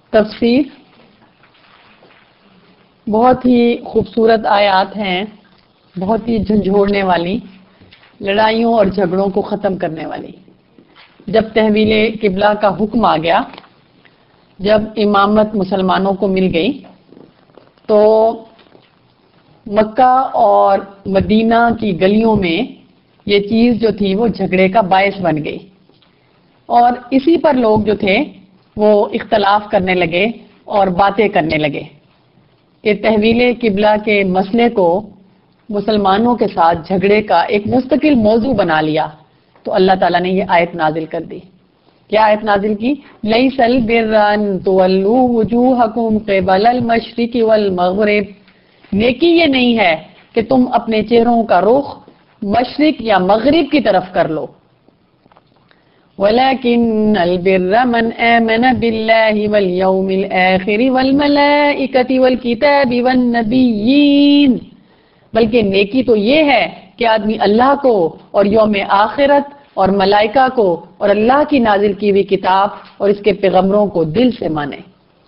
تفسیر بہت ہی خوبصورت آیات ہیں، بہت ہی جھنجھوڑنے والی، لڑائیوں اور جھگڑوں کو ختم کرنے والی۔ جب تحویل قبلہ کا حکم آ گیا، جب امامت مسلمانوں کو مل گئی، تو مکہ اور مدینہ کی گلیوں میں یہ چیز جو تھی وہ جھگڑے کا باعث بن گئی، اور اسی پر لوگ جو تھے وہ اختلاف کرنے لگے اور باتیں کرنے لگے کہ تحویل قبلہ کے مسئلے کو مسلمانوں کے ساتھ جھگڑے کا ایک مستقل موضوع بنا لیا۔ تو اللہ تعالیٰ نے یہ آیت نازل کر دی۔ کیا آیت نازل کی؟ لیس البر ان تولوا وجوہکم قبل المشرق والمغرب، نیکی یہ نہیں ہے کہ تم اپنے چہروں کا رخ مشرق یا مغرب کی طرف کر لو، وَلَكِنَّ الْبِرَّ مَنْ آمَنَ بِاللَّهِ وَالْيَوْمِ الْآخِرِ وَالْمَلَائِكَةِ وَالْكِتَابِ وَالنَّبِيِّينَ، بلکہ نیکی تو یہ ہے کہ آدمی اللہ کو اور یوم آخرت اور ملائکہ کو اور اللہ کی نازل کی ہوئی کتاب اور اس کے پیغمبروں کو دل سے مانے۔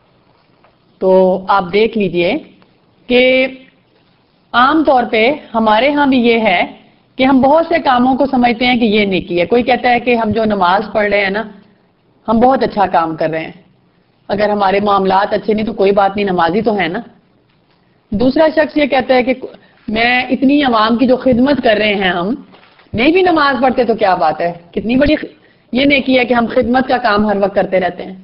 تو آپ دیکھ لیجئے کہ عام طور پہ ہمارے ہاں بھی یہ ہے کہ ہم بہت سے کاموں کو سمجھتے ہیں کہ یہ نیکی ہے۔ کوئی کہتا ہے کہ ہم جو نماز پڑھ رہے ہیں نا، ہم بہت اچھا کام کر رہے ہیں، اگر ہمارے معاملات اچھے نہیں تو کوئی بات نہیں، نمازی تو ہے نا۔ دوسرا شخص یہ کہتا ہے کہ میں اتنی عوام کی جو خدمت کر رہے ہیں، ہم نہیں بھی نماز پڑھتے تو کیا بات ہے، کتنی بڑی یہ نیکی ہے کہ ہم خدمت کا کام ہر وقت کرتے رہتے ہیں۔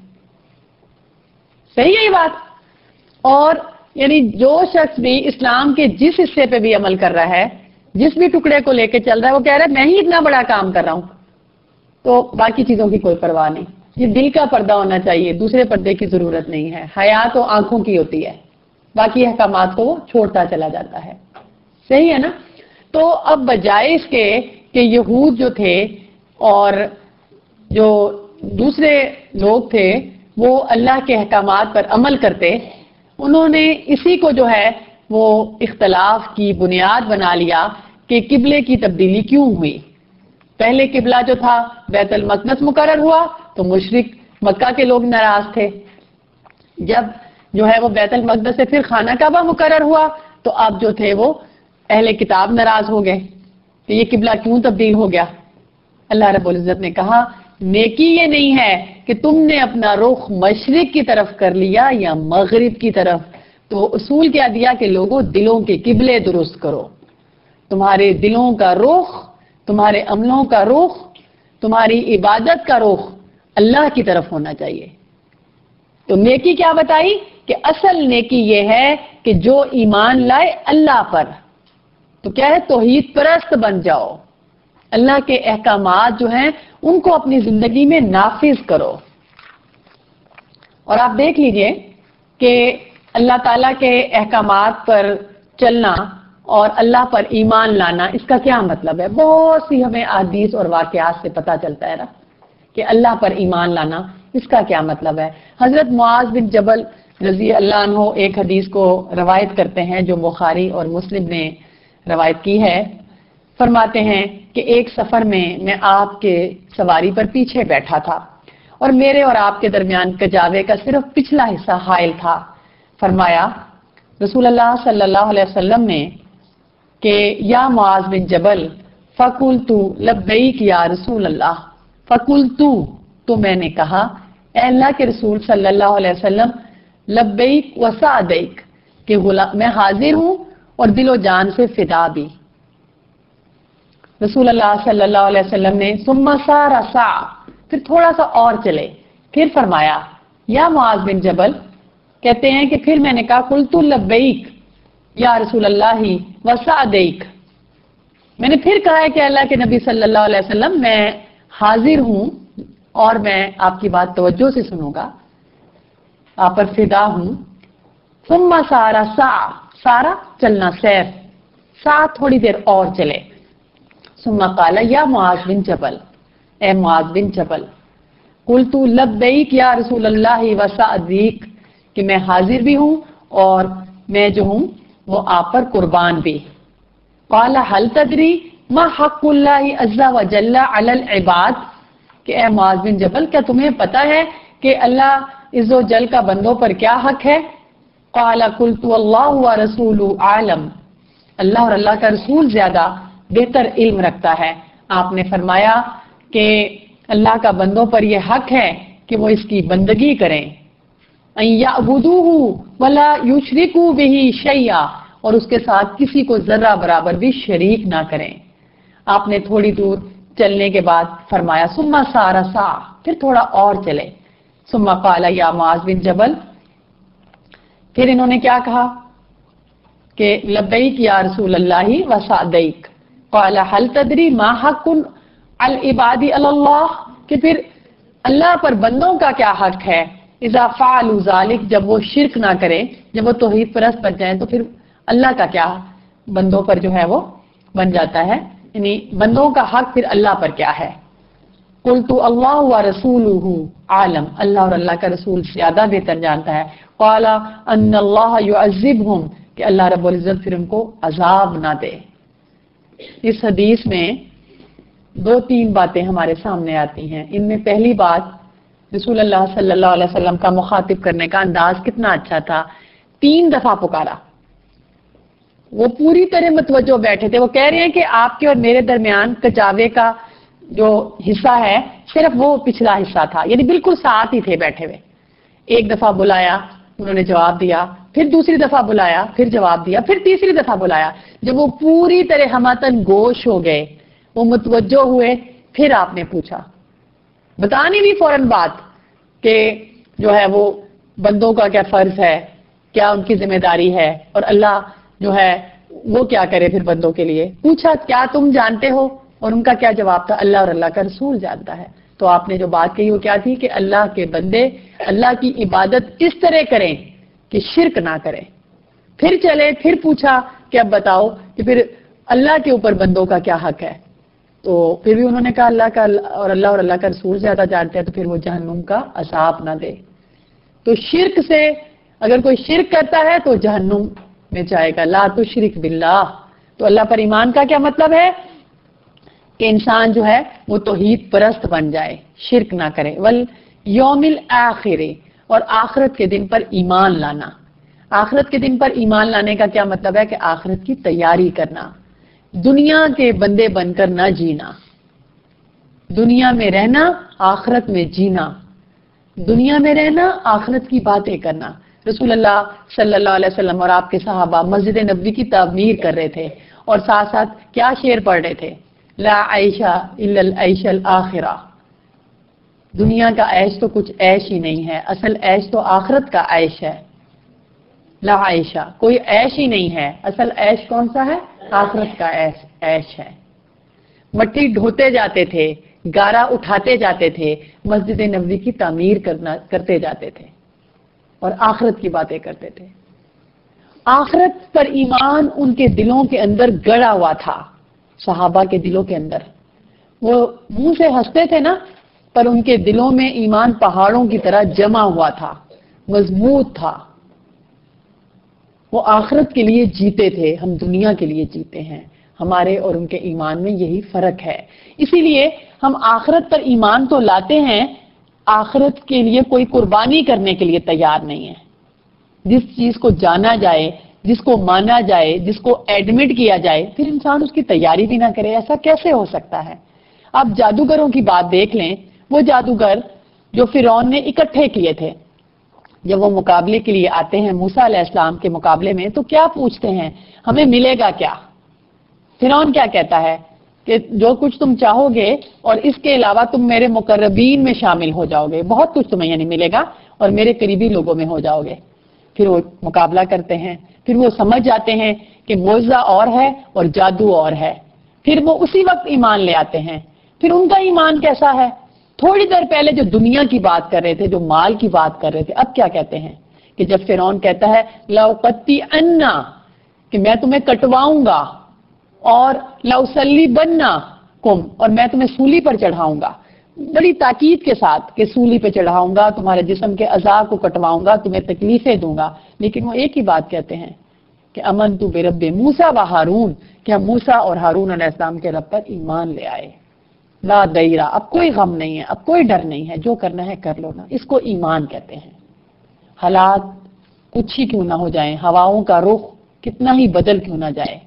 صحیح ہے یہ بات؟ اور یعنی جو شخص بھی اسلام کے جس حصے پہ بھی عمل کر رہا ہے، جس بھی ٹکڑے کو لے کے چل رہا ہے، وہ کہہ رہا ہے میں ہی اتنا بڑا کام کر رہا ہوں، تو باقی چیزوں کی کوئی پرواہ نہیں۔ یہ دل کا پردہ ہونا چاہیے، دوسرے پردے کی ضرورت نہیں ہے۔ حیا تو آنکھوں کی ہوتی ہے، باقی احکامات کو چھوڑتا چلا جاتا ہے۔ صحیح ہے نا؟ تو اب بجائے اس کے کہ یہود جو تھے اور جو دوسرے لوگ تھے وہ اللہ کے احکامات پر عمل کرتے، انہوں نے اسی کو جو ہے وہ اختلاف کی بنیاد بنا لیا کہ قبلے کی تبدیلی کیوں ہوئی۔ پہلے قبلہ جو تھا بیت المقدس مقرر ہوا تو مشرک مکہ کے لوگ ناراض تھے، جب جو ہے وہ بیت المقدس سے پھر خانہ کعبہ مقرر ہوا تو اب جو تھے وہ اہل کتاب ناراض ہو گئے کہ یہ قبلہ کیوں تبدیل ہو گیا۔ اللہ رب العزت نے کہا نیکی یہ نہیں ہے کہ تم نے اپنا رخ مشرق کی طرف کر لیا یا مغرب کی طرف، تو اصول کیا دیا کہ لوگوں دلوں کے قبلے درست کرو، تمہارے دلوں کا رخ، تمہارے عملوں کا رخ، تمہاری عبادت کا رخ اللہ کی طرف ہونا چاہیے۔ تو نیکی کیا بتائی کہ اصل نیکی یہ ہے کہ جو ایمان لائے اللہ پر، تو کیا ہے توحید پرست بن جاؤ، اللہ کے احکامات جو ہیں ان کو اپنی زندگی میں نافذ کرو۔ اور آپ دیکھ لیجئے کہ اللہ تعالیٰ کے احکامات پر چلنا اور اللہ پر ایمان لانا، اس کا کیا مطلب ہے؟ بہت سی ہمیں احادیث اور واقعات سے پتہ چلتا ہے نا کہ اللہ پر ایمان لانا اس کا کیا مطلب ہے۔ حضرت معاذ بن جبل رضی اللہ عنہ ایک حدیث کو روایت کرتے ہیں جو بخاری اور مسلم نے روایت کی ہے۔ فرماتے ہیں کہ ایک سفر میں آپ کے سواری پر پیچھے بیٹھا تھا اور میرے اور آپ کے درمیان کجاوے کا صرف پچھلا حصہ حائل تھا۔ فرمایا رسول اللہ صلی اللہ علیہ وسلم نے کہ یا معاذ بن جبل فقلت لبیک یا رسول اللہ، فقلت تو میں نے کہا اے اللہ کے رسول صلی اللہ علیہ وسلم، لبیک وسعدیک کہ میں حاضر ہوں اور دل و جان سے فدا بھی۔ رسول اللہ صلی اللہ علیہ وسلم نے ثم سار سا، پھر تھوڑا سا اور چلے، پھر فرمایا یا معاذ بن جبل، کہتے ہیں کہ پھر میں نے کہا قلت لبیک یا رسول اللہ وسعدیک، میں نے پھر کہا ہے کہ اللہ کے نبی صلی اللہ علیہ وسلم میں حاضر ہوں اور میں آپ کی بات توجہ سے سنوں گا، آپ پر فدا ہوں۔ ثم سارا سا، سارا چلنا سیر، سا تھوڑی دیر اور چلے۔ ثم قال یا معاذ بن جبل، اے معاذ بن جبل، قلت لبیک یا رسول اللہ وسعدیک کہ میں حاضر بھی ہوں اور میں جو ہوں وہ آپ پر قربان بھی۔ قال هل تدری ما حق اللہ عز وجل علی العباد کہ اے معاذ بن جبل کیا تمہیں پتہ ہے کہ اللہ इज़्ज़ो जल का बंदों पर क्या हक है? क़ाला क़ुल्तु अल्लाहु व रसूलुहु आलम, अल्लाह और अल्लाह का रसूल ज्यादा बेहतर इल्म रखता है। आपने फरमाया कि अल्लाह का बंदों पर यह हक है कि वो इसकी बंदगी करें, यअबुदूहु वला युशरिकू बिही शैया, और उसके साथ किसी को जर्रा बराबर भी शरीक ना करें। आपने थोड़ी दूर चलने के बाद फरमाया सुम्मा सारा सा, फिर थोड़ा और चले। सुम्मा क़ाला या मुआज़ बिन जबल, फिर इन्होंने क्या कहा कि लब्बैक या रसूल अल्लाही व सअदैक, क़ाला हल तदरी मा हक़्क़ुन अल इबादी अल्लाह, कि फिर अल्लाह पर बंदों का क्या हक है। इज़ा फ़अलू ज़ालिक, जब वो शिरक ना करें, जब वो तौहीद परस्त बन जाएं, तो फिर अल्लाह का क्या बंदों पर जो है वो बन जाता है, यानी बंदों का हक फिर अल्लाह पर क्या है। कुल्तु अल्लाह व रसूलुहु आलम, अल्लाह और अल्लाह का रसूल ज्यादा बेहतर जानता है। क़ाला अन्नल्लाह युअज़्ज़िबहुम, कि अल्लाह रब्बुल इज्जत फिर उनको अजाब ना दे। इस हदीस में 2-3 बातें हमारे सामने आती हैं। इनमें पहली बात, रसूल अल्लाह सल्लल्लाहु अलैहि वसल्लम का मुखातिब करने का अंदाज कितना अच्छा था। 3 दफा पुकारा, वो पूरी तरह मतवज्जो बैठे थे। वो कह रहे हैं कि आपके और मेरे दरमियान कचावे का जो हिस्सा है सिर्फ वो पिछला हिस्सा था, यानी बिल्कुल साथ ही थे बैठे हुए। एक दफा बुलाया, उन्होंने जवाब दिया, फिर दूसरी दफा बुलाया, फिर जवाब दिया, फिर तीसरी दफा बुलाया। जब वो पूरी तरह हमातन गोश हो गए, वो मुतवज्जो हुए, फिर आपने पूछा, बतानी भी फौरन बात कि जो है वो बंदों का क्या फर्ज है, क्या उनकी जिम्मेदारी है, और अल्लाह जो है वो क्या करे फिर बंदों के लिए। पूछा क्या तुम जानते हो, और उनका क्या जवाब था, अल्लाह और अल्लाह का रसूल जानता है। तो आपने जो बात कही वो क्या थी कि अल्लाह के बंदे अल्लाह की इबादत इस तरह करें कि शिरक ना करें। फिर चले, फिर पूछा कि अब बताओ कि फिर अल्लाह के ऊपर बंदों का क्या हक है। तो फिर भी उन्होंने कहा अल्लाह का और अल्लाह का रसूल ज्यादा जानते हैं, तो फिर वो जहन्नुम का अज़ाब ना दे। तो शिरक से, अगर कोई शिरक करता है तो जहन्नुम में जाएगा। ला तुश्रिक बिल्लाह, तो अल्लाह पर ईमान का क्या मतलब है कि इंसान जो है वो तौहीद परस्त बन जाए, शिरक ना करे। वल यौमिल आखिर, और आखिरत के दिन पर ईमान लाना। आखिरत के दिन पर ईमान लाने का क्या मतलब है कि आखिरत की तैयारी करना, दुनिया के बंदे बनकर ना जीना, दुनिया में रहना, आखिरत में जीना, दुनिया में रहना, आखिरत की बातें करना। रसूलुल्लाह सल्लल्लाहु अलैहि वसल्लम और आपके सहाबा मस्जिद नबवी की तामीर कर रहे थे और साथ साथ क्या शेर पढ़ रहे थे, ला आयशा इल्लल ऐशल आखिरा, दुनिया का ऐश तो कुछ ऐश ही नहीं है, असल ऐश तो आखिरत का ऐश है। ला आयशा, कोई ऐश ही नहीं है, असल ऐश कौन सा है, आखिरत का ऐश है। मट्टी ढोते जाते थे, गारा उठाते जाते थे, मस्जिद नबवी की तामीर करते जाते थे और आखिरत की बातें करते थे। आखिरत पर ईमान उनके दिलों के अंदर गड़ा हुआ था, सहाबा के दिलों के अंदर। वो मुंह से हंसते थे ना, पर उनके दिलों में ईमान पहाड़ों की तरह जमा हुआ था, मजबूत था। वो आखिरत के लिए जीते थे, हम दुनिया के लिए जीते हैं। हमारे और उनके ईमान में यही फर्क है। इसीलिए हम आखिरत पर ईमान तो लाते हैं, आखिरत के लिए कोई कुर्बानी करने के लिए तैयार नहीं है। जिस चीज को जाना जाए, जिसको माना जाए, जिसको एडमिट किया जाए, फिर इंसान उसकी तैयारी भी ना करे, ऐसा कैसे हो सकता है। आप जादूगरों की बात देख लें, वो जादूगर जो फिरौन ने इकट्ठे किए थे, जब वो मुकाबले के लिए आते हैं मूसा अलैहिस्सलाम के मुकाबले में, तो क्या पूछते हैं, हमें मिलेगा क्या। फिरौन क्या कहता है कि जो कुछ तुम चाहोगे और इसके अलावा तुम मेरे मुकर्रबीन में शामिल हो जाओगे, बहुत कुछ तुम्हें यानी मिलेगा और मेरे करीबी लोगों में हो जाओगे। फिर वो मुकाबला करते हैं, फिर वो समझ जाते हैं कि मौजा और है और जादू और है, फिर वो उसी वक्त ईमान ले आते हैं। फिर उनका ईमान कैसा है, थोड़ी देर पहले जो दुनिया की बात कर रहे थे, जो माल की बात कर रहे थे, अब क्या कहते हैं कि जब फिरौन कहता है लौकत्ती अन्ना, कि मैं तुम्हें कटवाऊंगा, और लौसल्ली बनना कुम, और मैं तुम्हें सूली पर चढ़ाऊंगा, बड़ी ताकीद के साथ कि सूली पे चढ़ाऊंगा, तुम्हारे जिस्म के अज़ा को कटवाऊंगा, तुम्हें तकलीफें दूंगा। लेकिन वो एक ही बात कहते हैं कि अमन तु बिरब्बे मूसा व हारून, कि हम मूसा और हारून अलैहिस्सलाम के रब पर ईमान ले आए। ला दैरा, अब कोई गम नहीं है, अब कोई डर नहीं है, जो करना है कर लो ना, इसको ईमान कहते हैं। हालात कुछ ही क्यों ना हो जाएं, हवाओं का रुख कितना ही बदल क्यों ना जाए,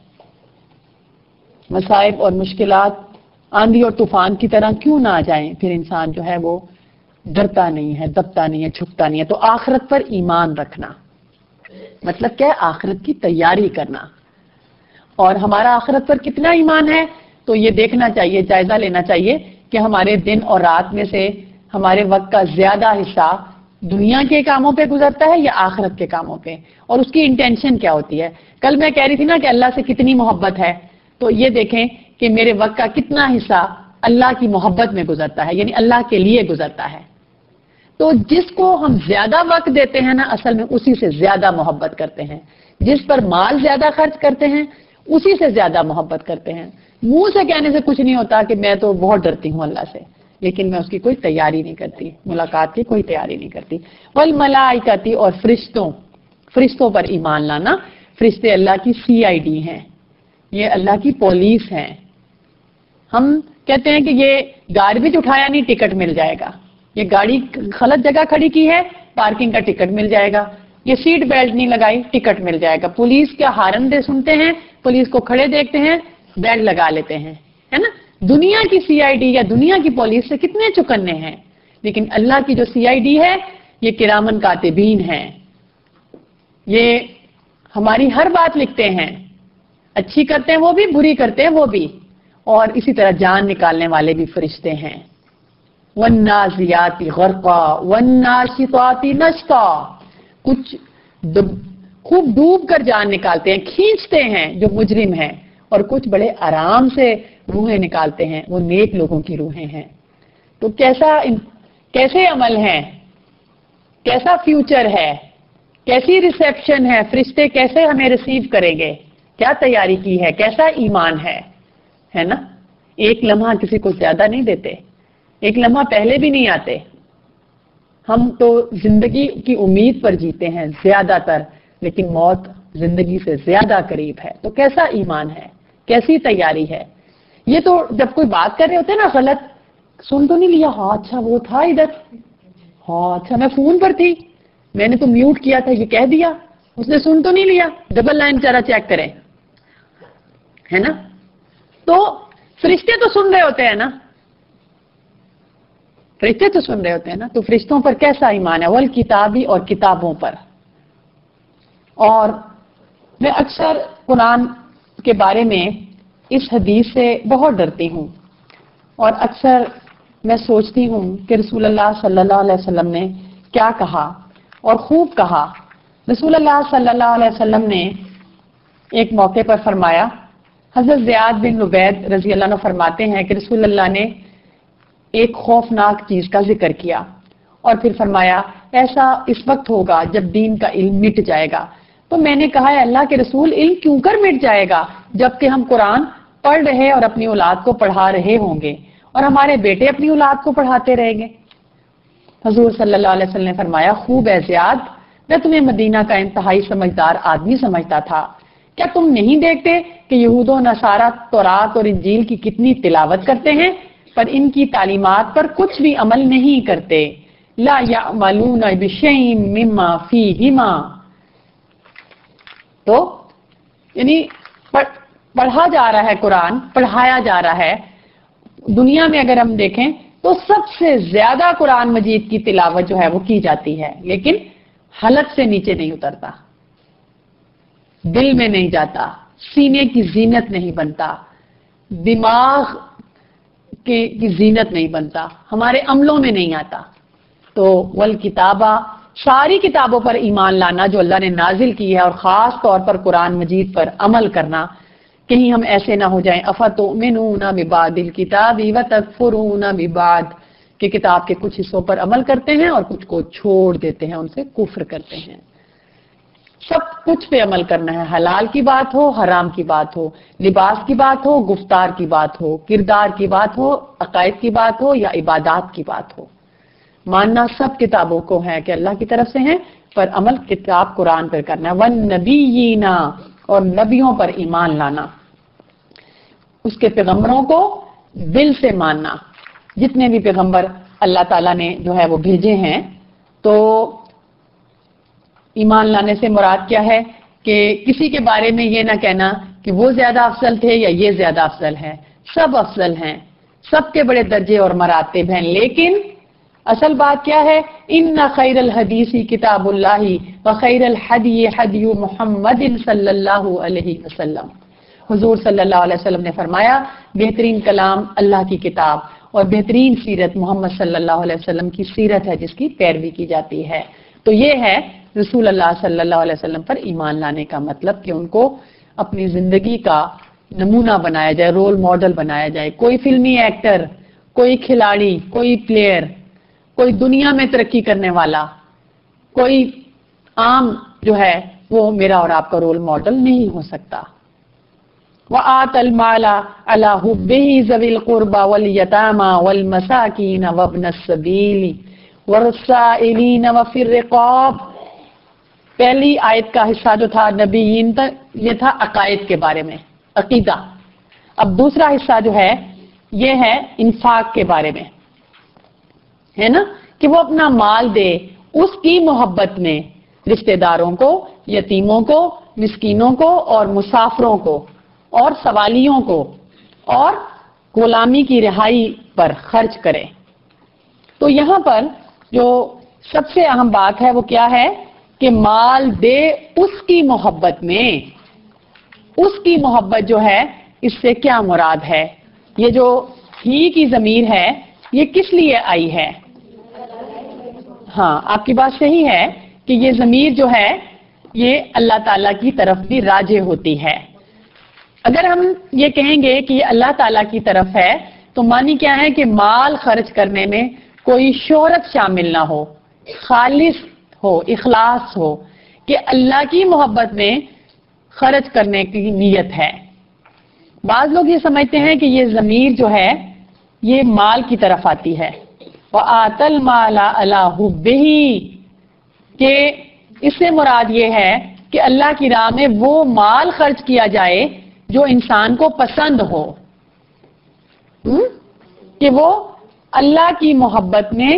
मसाइब और मुश्किलात आंधी और तूफान की तरह क्यों ना आ जाएं, फिर इंसान जो है वो डरता नहीं है, दबता नहीं है, झुकता नहीं है। तो आखिरत पर ईमान रखना मतलब क्या है? आखिरत की तैयारी करना। और हमारा आखिरत पर कितना ईमान है, तो ये देखना चाहिए, जायजा लेना चाहिए कि हमारे दिन और रात में से हमारे वक्त का ज्यादा हिस्सा दुनिया के कामों पे गुजरता है या आखिरत के कामों पे, और उसकी इंटेंशन क्या होती है। कल मैं कह रही थी ना कि अल्लाह से कितनी मोहब्बत है, तो ये देखें कि मेरे वक्त का कितना हिस्सा अल्लाह की मोहब्बत में गुजरता है, यानी अल्लाह के लिए गुजरता है। तो जिसको हम ज्यादा वक्त देते हैं ना, असल में उसी से ज्यादा मोहब्बत करते हैं। जिस पर माल ज्यादा खर्च करते हैं उसी से ज्यादा मोहब्बत करते हैं। मुंह से कहने से कुछ नहीं होता कि मैं तो बहुत डरती हूं अल्लाह से, लेकिन मैं उसकी कोई तैयारी नहीं करती, मुलाकात की कोई तैयारी नहीं करती। वल मलाइकती, और फरिश्तों पर ईमान लाना। फरिश्ते अल्लाह की CID हैं, ये अल्लाह की पुलिस हैं। हम कहते हैं कि ये गार्बेज उठाया नहीं, टिकट मिल जाएगा। ये गाड़ी गलत जगह खड़ी की है, पार्किंग का टिकट मिल जाएगा। ये सीट बेल्ट नहीं लगाई, टिकट मिल जाएगा। पुलिस के हारन दे सुनते हैं, पुलिस को खड़े देखते हैं, बेल्ट लगा लेते हैं, है ना। दुनिया की CID या दुनिया की पुलिस से कितने चुकन्ने हैं, लेकिन अल्लाह की जो CID है ये किरामन कातिबीन है। ये हमारी हर बात लिखते हैं, अच्छी करते हैं वो भी, बुरी करते हैं वो भी। और इसी तरह जान निकालने वाले भी फरिश्ते हैं। वन्नाज़ियाति ग़र्क़ा वन्नाशिताति नश्ता, कुछ खूब डूब कर जान निकालते हैं, खींचते हैं जो मुजरिम हैं, और कुछ बड़े आराम से रूहें निकालते हैं, वो नेक लोगों की रूहें हैं। तो कैसे अमल है, कैसा फ्यूचर है, कैसी रिसेप्शन है, फरिश्ते कैसे हमें रिसीव करेंगे, क्या तैयारी की है, कैसा ईमान है ना। एक लम्हा किसी को ज्यादा नहीं देते, एक लम्हा पहले भी नहीं आते। हम तो जिंदगी की उम्मीद पर जीते हैं ज्यादातर, लेकिन मौत जिंदगी से ज्यादा करीब है। तो कैसा ईमान है, कैसी तैयारी है। ये तो जब कोई बात कर रहे होते हैं ना, गलत सुन तो नहीं लिया, हाँ अच्छा वो था इधर, हाँ अच्छा मैं फोन पर थी, मैंने तो म्यूट किया था, ये कह दिया, उसने सुन तो नहीं लिया, डबल लाइन जरा चेक करें, है ना। तो फरिश्ते तो सुन रहे होते हैं ना, फरिश्ते तो सुन रहे होते हैं ना। तो फरिश्तों पर कैसा ईमान है, वल किताबी, और किताबों पर। और मैं अक्सर कुरान के बारे में इस हदीस से बहुत डरती हूँ, और अक्सर मैं सोचती हूँ कि रसूलुल्लाह सल्लल्लाहु अलैहि वसल्लम ने क्या कहा, और खूब कहा। रसूलुल्लाह सल्लल्लाहु अलैहि वसल्लम ने एक मौके पर फरमाया, हजरत ज़ियाद बिन लुबैद रजी अल्लाह अन्हु फरमाते हैं कि रसूलुल्लाह ने एक खौफनाक चीज का जिक्र किया, और फिर फरमाया ऐसा इस वक्त होगा जब दीन का इल्म मिट जाएगा। तो मैंने कहा है अल्लाह के रसूल, इल्म क्यों कर मिट जाएगा, जबकि हम कुरान पढ़ रहे और अपनी औलाद को पढ़ा रहे होंगे, और हमारे बेटे अपनी औलाद को पढ़ाते रहेंगे। हुजूर सल्लल्लाहु अलैहि वसल्लम ने फरमाया, खूब है ज़ियाद, मैं तुम्हें मदीना का इंतहाई समझदार आदमी समझता था। क्या तुम नहीं देखते कि यहूद और नसारा तौरात और इंजील की कितनी तिलावत करते हैं, पर इनकी तालीमात पर कुछ भी अमल नहीं करते। ला यअमलूना बिशैइन मिम्मा फीहिमा। तो यानी पढ़ा जा रहा है कुरान, पढ़ाया जा रहा है। दुनिया में अगर हम देखें तो सबसे ज्यादा कुरान मजीद की तिलावत जो है वो की जाती है, लेकिन हलक से नीचे नहीं उतरता, दिल में नहीं जाता, सीने की जीनत नहीं बनता, दिमाग की जीनत नहीं बनता, हमारे अमलों में नहीं आता। तो वल किताबा, सारी किताबों पर ईमान लाना जो अल्लाह ने नाजिल की है, और खास तौर पर कुरान मजीद पर अमल करना। कहीं हम ऐसे ना हो जाएं, अफतुमिनूना बिबादिल किताबी व तकफुरूना बिबाद, कि किताब के कुछ हिस्सों पर अमल करते हैं और कुछ को छोड़ देते हैं, उनसे कुफ्र करते हैं। सब कुछ पे अमल करना है, हलाल की बात हो, हराम की बात हो, लिबास की बात हो, गुफ्तार की बात हो, किरदार की बात हो, अकायद की बात हो या इबादात की बात हो। मानना सब किताबों को है कि अल्लाह की तरफ से है, पर अमल किताब कुरान पर करना है। वन नबीयीना, और नबियों पर ईमान लाना, उसके पैगंबरों को दिल से मानना। जितने भी पैगंबर अल्लाह ताला ने जो है वो भेजे हैं, तो ایمان لانے سے مراد کیا ہے کہ کسی کے بارے میں یہ نہ کہنا کہ وہ زیادہ افضل تھے یا یہ زیادہ افضل ہے، سب افضل ہیں، سب کے بڑے درجے اور مراتب ہیں، لیکن اصل بات کیا ہے؟ ان خیر الحدیث کتاب اللہ وخیر الحدی حدی محمد صلی اللہ علیہ وسلم۔ حضور صلی اللہ علیہ وسلم نے فرمایا بہترین کلام اللہ کی کتاب اور بہترین سیرت محمد صلی اللہ علیہ وسلم کی سیرت ہے جس کی پیروی کی جاتی ہے۔ تو یہ ہے رسول اللہ صلی اللہ علیہ وسلم پر ایمان لانے کا مطلب کہ ان کو اپنی زندگی کا نمونہ بنایا جائے، رول ماڈل بنایا جائے۔ کوئی فلمی ایکٹر، کوئی کھلاڑی، کوئی پلیئر، کوئی دنیا میں ترقی کرنے والا، کوئی عام جو ہے وہ میرا اور آپ کا رول ماڈل نہیں ہو سکتا۔ وَآتَ الْمَالَ عَلَى حُبِّهِ ذَوِي الْقُرْبَى وَالْيَتَامَى وَالْمَسَاكِينَ وَابْنَ السَّبِيلِ وَالسَّائِلِينَ وَفِي الرِّقَابِ۔ پہلی آیت کا حصہ جو تھا نبیین تک، یہ تھا عقائد کے بارے میں، عقیدہ۔ اب دوسرا حصہ جو ہے یہ ہے انفاق کے بارے میں، ہے نا، کہ وہ اپنا مال دے اس کی محبت میں رشتہ داروں کو، یتیموں کو، مسکینوں کو اور مسافروں کو اور سوالیوں کو اور غلامی کی رہائی پر خرچ کرے۔ تو یہاں پر جو سب سے اہم بات ہے وہ کیا ہے کہ مال دے اس کی محبت میں۔ اس کی محبت جو ہے اس سے کیا مراد ہے؟ یہ جو ہی کی ضمیر ہے یہ کس لیے آئی ہے؟ ہاں، آپ کی بات صحیح ہے کہ یہ ضمیر جو ہے یہ اللہ تعالیٰ کی طرف بھی راجع ہوتی ہے۔ اگر ہم یہ کہیں گے کہ یہ اللہ تعالیٰ کی طرف ہے تو معنی کیا ہے کہ مال خرچ کرنے میں کوئی شہرت شامل نہ ہو، خالص ہو، اخلاص ہو، کہ اللہ کی محبت میں خرچ کرنے کی نیت ہے۔ بعض لوگ یہ سمجھتے ہیں کہ یہ ضمیر جو ہے یہ مال کی طرف آتی ہے، وَآتَ الْمَالَ عَلَى حُبِّهِ، کہ اس سے مراد یہ ہے کہ اللہ کی راہ میں وہ مال خرچ کیا جائے جو انسان کو پسند ہو، کہ وہ اللہ کی محبت میں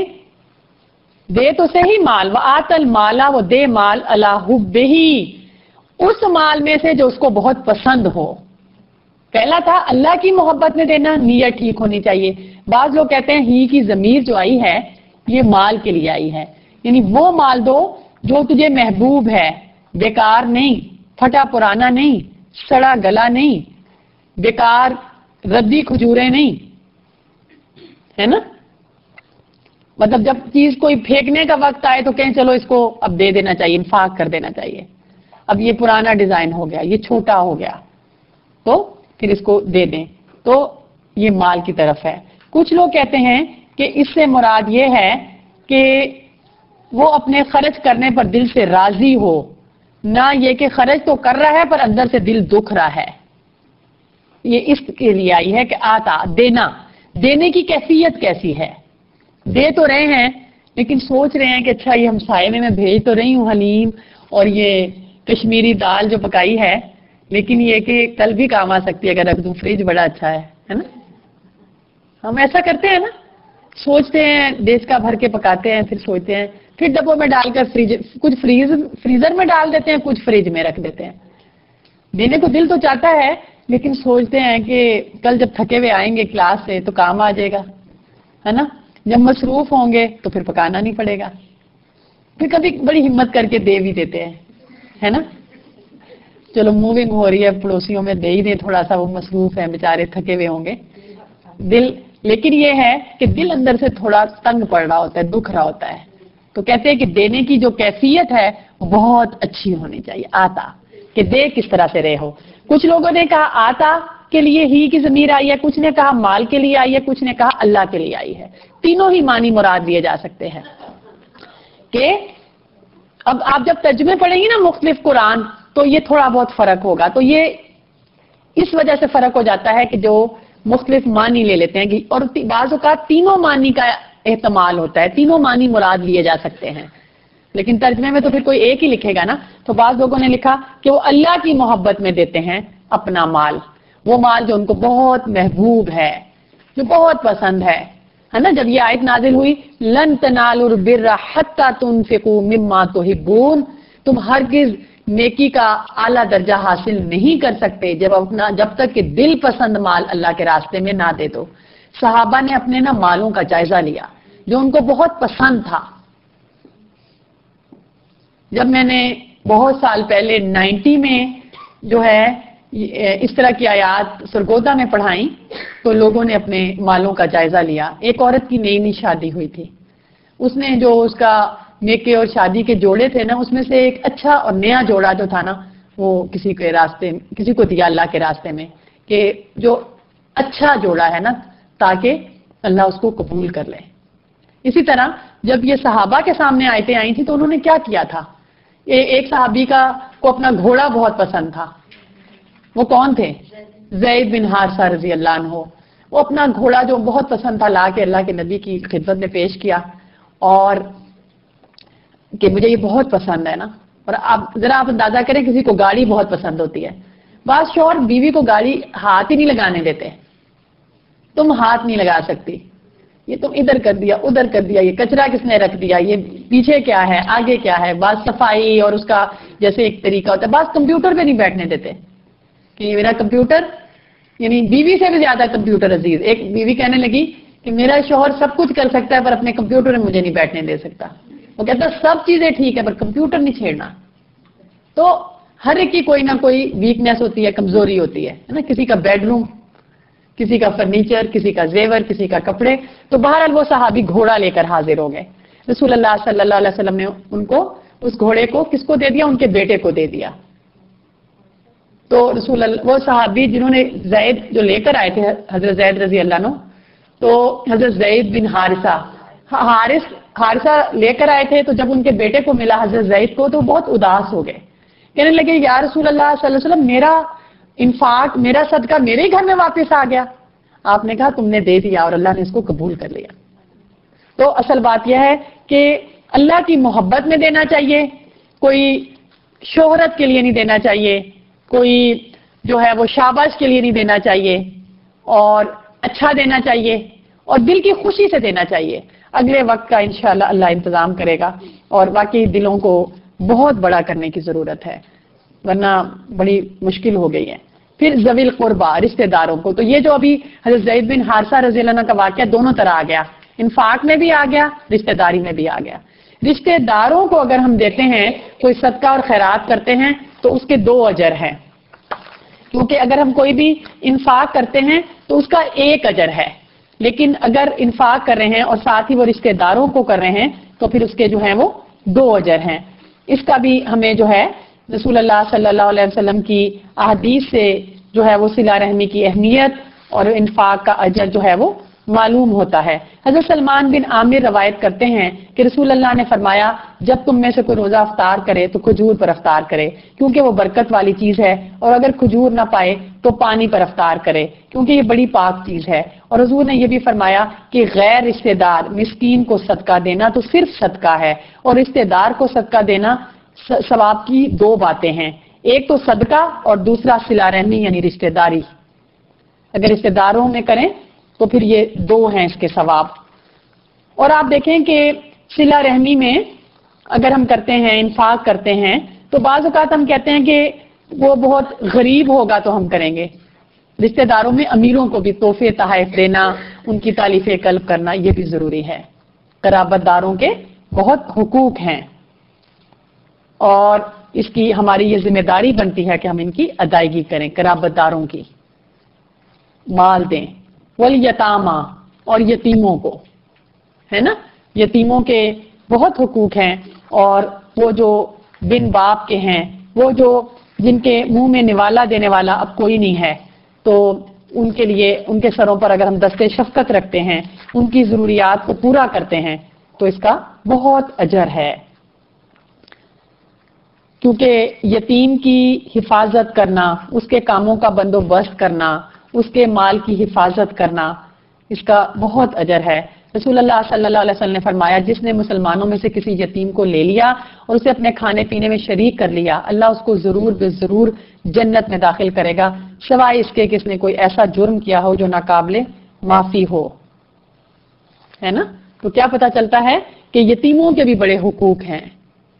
دے تو صحیح مال، وَآتَ الْمَالَ، وہ دے مال عَلَى حُبِّهِ، اس مال میں سے جو اس کو بہت پسند ہو۔ پہلا تھا اللہ کی محبت میں دینا، نیت ٹھیک ہونی چاہیے۔ بعض لوگ کہتے ہیں ہی کی ضمیر جو آئی ہے یہ مال کے لیے آئی ہے، یعنی وہ مال دو جو تجھے محبوب ہے، بیکار نہیں، پھٹا پرانا نہیں، سڑا گلا نہیں، بیکار ردی کھجورے نہیں، ہے نا۔ مطلب جب چیز کوئی پھینکنے کا وقت آئے تو کہیں چلو اس کو اب دے دینا چاہیے، انفاق کر دینا چاہیے، اب یہ پرانا ڈیزائن ہو گیا، یہ چھوٹا ہو گیا تو پھر اس کو دے دیں، تو یہ مال کی طرف ہے۔ کچھ لوگ کہتے ہیں کہ اس سے مراد یہ ہے کہ وہ اپنے خرچ کرنے پر دل سے راضی ہو، نہ یہ کہ خرچ تو کر رہا ہے پر اندر سے دل دکھ رہا ہے۔ یہ اس کے لیے آئی ہے کہ آتا، دینا، دینے کی کیفیت کیسی ہے۔ دے تو رہے ہیں لیکن سوچ رہے ہیں کہ اچھا یہ ہمسائے میں بھیج تو رہی ہوں حلیم اور یہ کشمیری دال جو پکائی ہے، لیکن یہ کہ کل بھی کام آ سکتی ہے اگر رکھ دوں، فریج بڑا اچھا ہے نا۔ ہم ایسا کرتے ہیں نا، سوچتے ہیں دیش کا بھر کے پکاتے ہیں، پھر سوچتے ہیں، پھر ڈبوں میں ڈال کر کچھ فریزر میں ڈال دیتے ہیں، کچھ فریج میں رکھ دیتے ہیں۔ دینے کو دل تو چاہتا ہے لیکن سوچتے ہیں کہ کل جب تھکے ہوئے آئیں گے کلاس سے تو کام آ جائے گا، ہے نا۔ جب مصروف ہوں گے تو پھر پکانا نہیں پڑے گا، پھر کبھی بڑی ہمت کر کے دے بھی دیتے ہیں، ہے نا۔ چلو موونگ ہو رہی ہے، پڑوسیوں میں دے ہی دیں تھوڑا سا، وہ مصروف ہیں بیچارے، تھکے ہوئے ہوں گے دل، لیکن یہ ہے کہ دل اندر سے تھوڑا تنگ پڑ رہا ہوتا ہے، دکھ رہا ہوتا ہے، تو کہتے ہیں کہ دینے کی جو کیفیت ہے وہ بہت اچھی ہونی چاہیے۔ آتا، کہ دے کس طرح سے رہے ہو۔ کچھ لوگوں نے کہا آتا کے لیے ہی کی ضمیر آئی ہے، کچھ نے کہا مال کے لیے آئی ہے، کچھ نے کہا اللہ کے لیے آئی ہے۔ تینوں ہی معنی مراد لیے جا سکتے ہیں۔ کہ اب آپ جب ترجمے پڑھیں گی نا مختلف قرآن تو یہ تھوڑا بہت فرق ہوگا، تو یہ اس وجہ سے فرق ہو جاتا ہے کہ جو مختلف معنی لے لیتے ہیں کہ، اور بعض اوقات تینوں معنی کا احتمال ہوتا ہے، تینوں معنی مراد لیے جا سکتے ہیں، لیکن ترجمے میں تو پھر کوئی ایک ہی لکھے گا نا۔ تو بعض لوگوں نے لکھا کہ وہ اللہ کی محبت میں دیتے ہیں اپنا مال، وہ مال جو ان کو بہت محبوب ہے، جو بہت پسند ہے نا۔ جب یہ آیت نازل ہوئی لن تنالوا البر حتى تنفقوا مما تحبون، تم ہرگز نیکی کا اعلیٰ درجہ حاصل نہیں کر سکتے جب تک کہ دل پسند مال اللہ کے راستے میں نہ دے دو۔ صحابہ نے اپنے مالوں کا جائزہ لیا جو ان کو بہت پسند تھا۔ جب میں نے بہت سال پہلے 90 میں جو ہے اس طرح کی آیات سرگودا میں پڑھائیں تو لوگوں نے اپنے مالوں کا جائزہ لیا۔ ایک عورت کی نئی شادی ہوئی تھی، اس نے جو اس کا نیکے اور شادی کے جوڑے تھے نا، اس میں سے ایک اچھا اور نیا جوڑا جو تھا نا، وہ کسی کو دیا اللہ کے راستے میں، کہ جو اچھا جوڑا ہے نا تاکہ اللہ اس کو قبول کر لے۔ اسی طرح جب یہ صحابہ کے سامنے آیتیں آئی تھی تو انہوں نے کیا کیا تھا؟ ایک صحابی کو اپنا گھوڑا بہت پسند تھا۔ وہ کون تھے؟ زید بن حارثہ رضی اللہ عنہ۔ وہ اپنا گھوڑا جو بہت پسند تھا لا کے اللہ کے نبی کی خدمت میں پیش کیا، اور کہ مجھے یہ بہت پسند ہے نا۔ اور ذرا آپ اندازہ کریں، کسی کو گاڑی بہت پسند ہوتی ہے، بعض شوہر بیوی کو گاڑی ہاتھ ہی نہیں لگانے دیتے، تم ہاتھ نہیں لگا سکتی، یہ تم ادھر کر دیا ادھر کر دیا، یہ کچرا کس نے رکھ دیا، یہ پیچھے کیا ہے آگے کیا ہے، بعض صفائی اور اس کا جیسے ایک طریقہ ہوتا ہے، بعض کمپیوٹر پہ نہیں بیٹھنے دیتے کہ یہ میرا کمپیوٹر، یعنی بیوی سے بھی زیادہ کمپیوٹر عزیز۔ ایک بیوی کہنے لگی کہ میرا شوہر سب کچھ کر سکتا ہے پر اپنے کمپیوٹر میں مجھے نہیں بیٹھنے دے سکتا۔ وہ کہتا سب چیزیں ٹھیک ہے پر کمپیوٹر نہیں چھیڑنا۔ تو ہر ایک کی کوئی نہ کوئی ویکنیس ہوتی ہے، کمزوری ہوتی ہے نا، کسی کا بیڈ روم، کسی کا فرنیچر، کسی کا زیور، کسی کا کپڑے۔ تو بہرحال وہ صحابی گھوڑا لے کر حاضر ہو گئے۔ رسول اللہ صلی اللہ علیہ وسلم نے ان کو اس گھوڑے کو کس کو دے دیا؟ ان کے بیٹے کو دے دیا۔ تو رسول اللہ، وہ صحابی جنہوں نے زید جو لے کر آئے تھے، حضرت زید رضی اللہ عنہ، تو حضرت زید بن حارثہ لے کر آئے تھے، تو جب ان کے بیٹے کو ملا حضرت زید کو تو بہت اداس ہو گئے، کہنے لگے یا رسول اللہ صلی اللہ علیہ وسلم، میرا انفاق، میرا صدقہ میرے ہی گھر میں واپس آ گیا۔ آپ نے کہا تم نے دے دیا اور اللہ نے اس کو قبول کر لیا۔ تو اصل بات یہ ہے کہ اللہ کی محبت میں دینا چاہیے، کوئی شہرت کے لیے نہیں دینا چاہیے، کوئی جو ہے وہ شاباش کے لیے نہیں دینا چاہیے، اور اچھا دینا چاہیے اور دل کی خوشی سے دینا چاہیے۔ اگلے وقت کا انشاءاللہ اللہ انتظام کرے گا، اور واقعی دلوں کو بہت بڑا کرنے کی ضرورت ہے، ورنہ بڑی مشکل ہو گئی ہے۔ پھر ذوی القربہ، رشتہ داروں کو، تو یہ جو ابھی حضرت زید بن حارثہ رضی اللہ عنہ کا واقعہ دونوں طرح آ گیا، انفاق میں بھی آ گیا، رشتہ داری میں بھی آ گیا۔ رشتہ داروں کو اگر ہم دیتے ہیں، کوئی صدقہ اور خیرات کرتے ہیں تو اس کے 2 اجر ہیں، کیونکہ اگر ہم کوئی بھی انفاق کرتے ہیں تو اس کا 1 اجر ہے، لیکن اگر انفاق کر رہے ہیں اور ساتھ ہی وہ رشتہ داروں کو کر رہے ہیں تو پھر اس کے جو ہیں وہ 2 اجر ہیں۔ اس کا بھی ہمیں جو ہے رسول اللہ صلی اللہ علیہ وسلم کی احادیث سے جو ہے وہ صلہ رحمی کی اہمیت اور انفاق کا اجر جو ہے وہ معلوم ہوتا ہے۔ حضرت سلمان بن عامر روایت کرتے ہیں کہ رسول اللہ نے فرمایا جب تم میں سے کوئی روزہ افطار کرے تو کھجور پر افطار کرے، کیونکہ وہ برکت والی چیز ہے، اور اگر کھجور نہ پائے تو پانی پر افطار کرے، کیونکہ یہ بڑی پاک چیز ہے۔ اور حضور نے یہ بھی فرمایا کہ غیر رشتہ دار مسکین کو صدقہ دینا تو صرف صدقہ ہے، اور رشتہ دار کو صدقہ دینا ثواب کی 2 باتیں ہیں، ایک تو صدقہ اور دوسرا صلہ رحمی یعنی رشتہ داری۔ اگر رشتہ داروں میں کریں تو پھر یہ 2 ہیں اس کے ثواب۔ اور آپ دیکھیں کہ صلہ رحمی میں اگر ہم کرتے ہیں، انفاق کرتے ہیں، تو بعض اوقات ہم کہتے ہیں کہ وہ بہت غریب ہوگا تو ہم کریں گے۔ رشتہ داروں میں امیروں کو بھی تحفے تحائف دینا، ان کی تالیف قلب کرنا، یہ بھی ضروری ہے۔ قرابت داروں کے بہت حقوق ہیں، اور اس کی ہماری یہ ذمہ داری بنتی ہے کہ ہم ان کی ادائیگی کریں، قرابت داروں کی مال دیں۔ والیتاما، اور یتیموں کو، ہے نا، یتیموں کے بہت حقوق ہیں، اور وہ جو بن باپ کے ہیں، وہ جو جن کے منہ میں نوالا دینے والا اب کوئی نہیں ہے، تو ان کے لیے ان کے سروں پر اگر ہم دستے شفقت رکھتے ہیں، ان کی ضروریات کو پورا کرتے ہیں تو اس کا بہت اجر ہے، کیونکہ یتیم کی حفاظت کرنا، اس کے کاموں کا بندوبست کرنا، اس کے مال کی حفاظت کرنا، اس کا بہت اجر ہے۔ رسول اللہ صلی اللہ علیہ وسلم نے فرمایا جس نے مسلمانوں میں سے کسی یتیم کو لے لیا اور اسے اپنے کھانے پینے میں شریک کر لیا، اللہ اس کو ضرور بے ضرور جنت میں داخل کرے گا، سوائے اس کے کہ اس نے کوئی ایسا جرم کیا ہو جو ناقابل معافی ہو، ہے نا۔ تو کیا پتہ چلتا ہے کہ یتیموں کے بھی بڑے حقوق ہیں،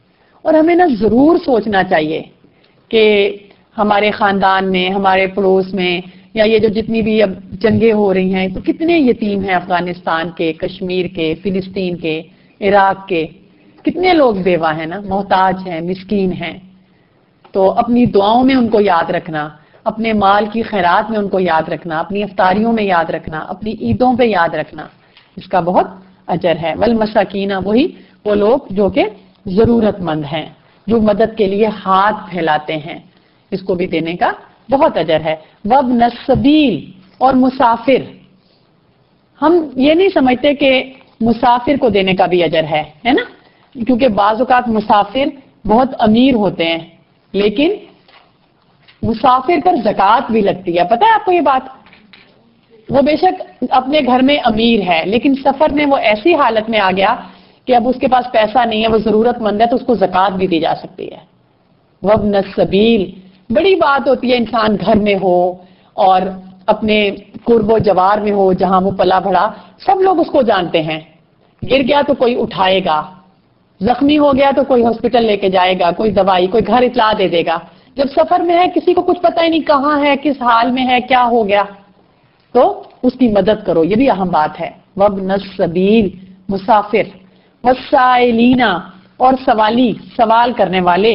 اور ہمیں نا ضرور سوچنا چاہیے کہ ہمارے خاندان میں، ہمارے پڑوس میں، یا یہ جو جتنی بھی اب جنگیں ہو رہی ہیں، تو کتنے یتیم ہیں افغانستان کے، کشمیر کے، فلسطین کے، عراق کے، کتنے لوگ بیوہ ہیں نا، محتاج ہیں، مسکین ہیں. تو اپنی دعاؤں میں ان کو یاد رکھنا، اپنے مال کی خیرات میں ان کو یاد رکھنا، اپنی افطاریوں میں یاد رکھنا، اپنی عیدوں پہ یاد رکھنا، اس کا بہت اجر ہے. والمساکین، وہی وہ لوگ جو کہ ضرورت مند ہیں، جو مدد کے لیے ہاتھ پھیلاتے ہیں، اس کو بھی دینے کا بہت اجر ہے. وابن السبیل، اور مسافر. ہم یہ نہیں سمجھتے کہ مسافر کو دینے کا بھی اجر ہے نا، کیونکہ بعض اوقات مسافر بہت امیر ہوتے ہیں لیکن مسافر پر زکوٰۃ بھی لگتی ہے. پتہ ہے آپ کو یہ بات؟ وہ بے شک اپنے گھر میں امیر ہے لیکن سفر میں وہ ایسی حالت میں آ گیا کہ اب اس کے پاس پیسہ نہیں ہے، وہ ضرورت مند ہے، تو اس کو زکوٰۃ بھی دی جا سکتی ہے. وابن السبیل، بڑی بات ہوتی ہے انسان گھر میں ہو اور اپنے قرب و جوار میں ہو جہاں وہ پلا بڑھا، سب لوگ اس کو جانتے ہیں. گر گیا تو کوئی اٹھائے گا، زخمی ہو گیا تو کوئی ہاسپٹل لے کے جائے گا، کوئی دوائی، کوئی گھر اطلاع دے دے گا. جب سفر میں ہے کسی کو کچھ پتہ ہی نہیں کہاں ہے، کس حال میں ہے، کیا ہو گیا، تو اس کی مدد کرو، یہ بھی اہم بات ہے. وابن السبیل، مسافر. والسائلین، اور سوالی، سوال کرنے والے،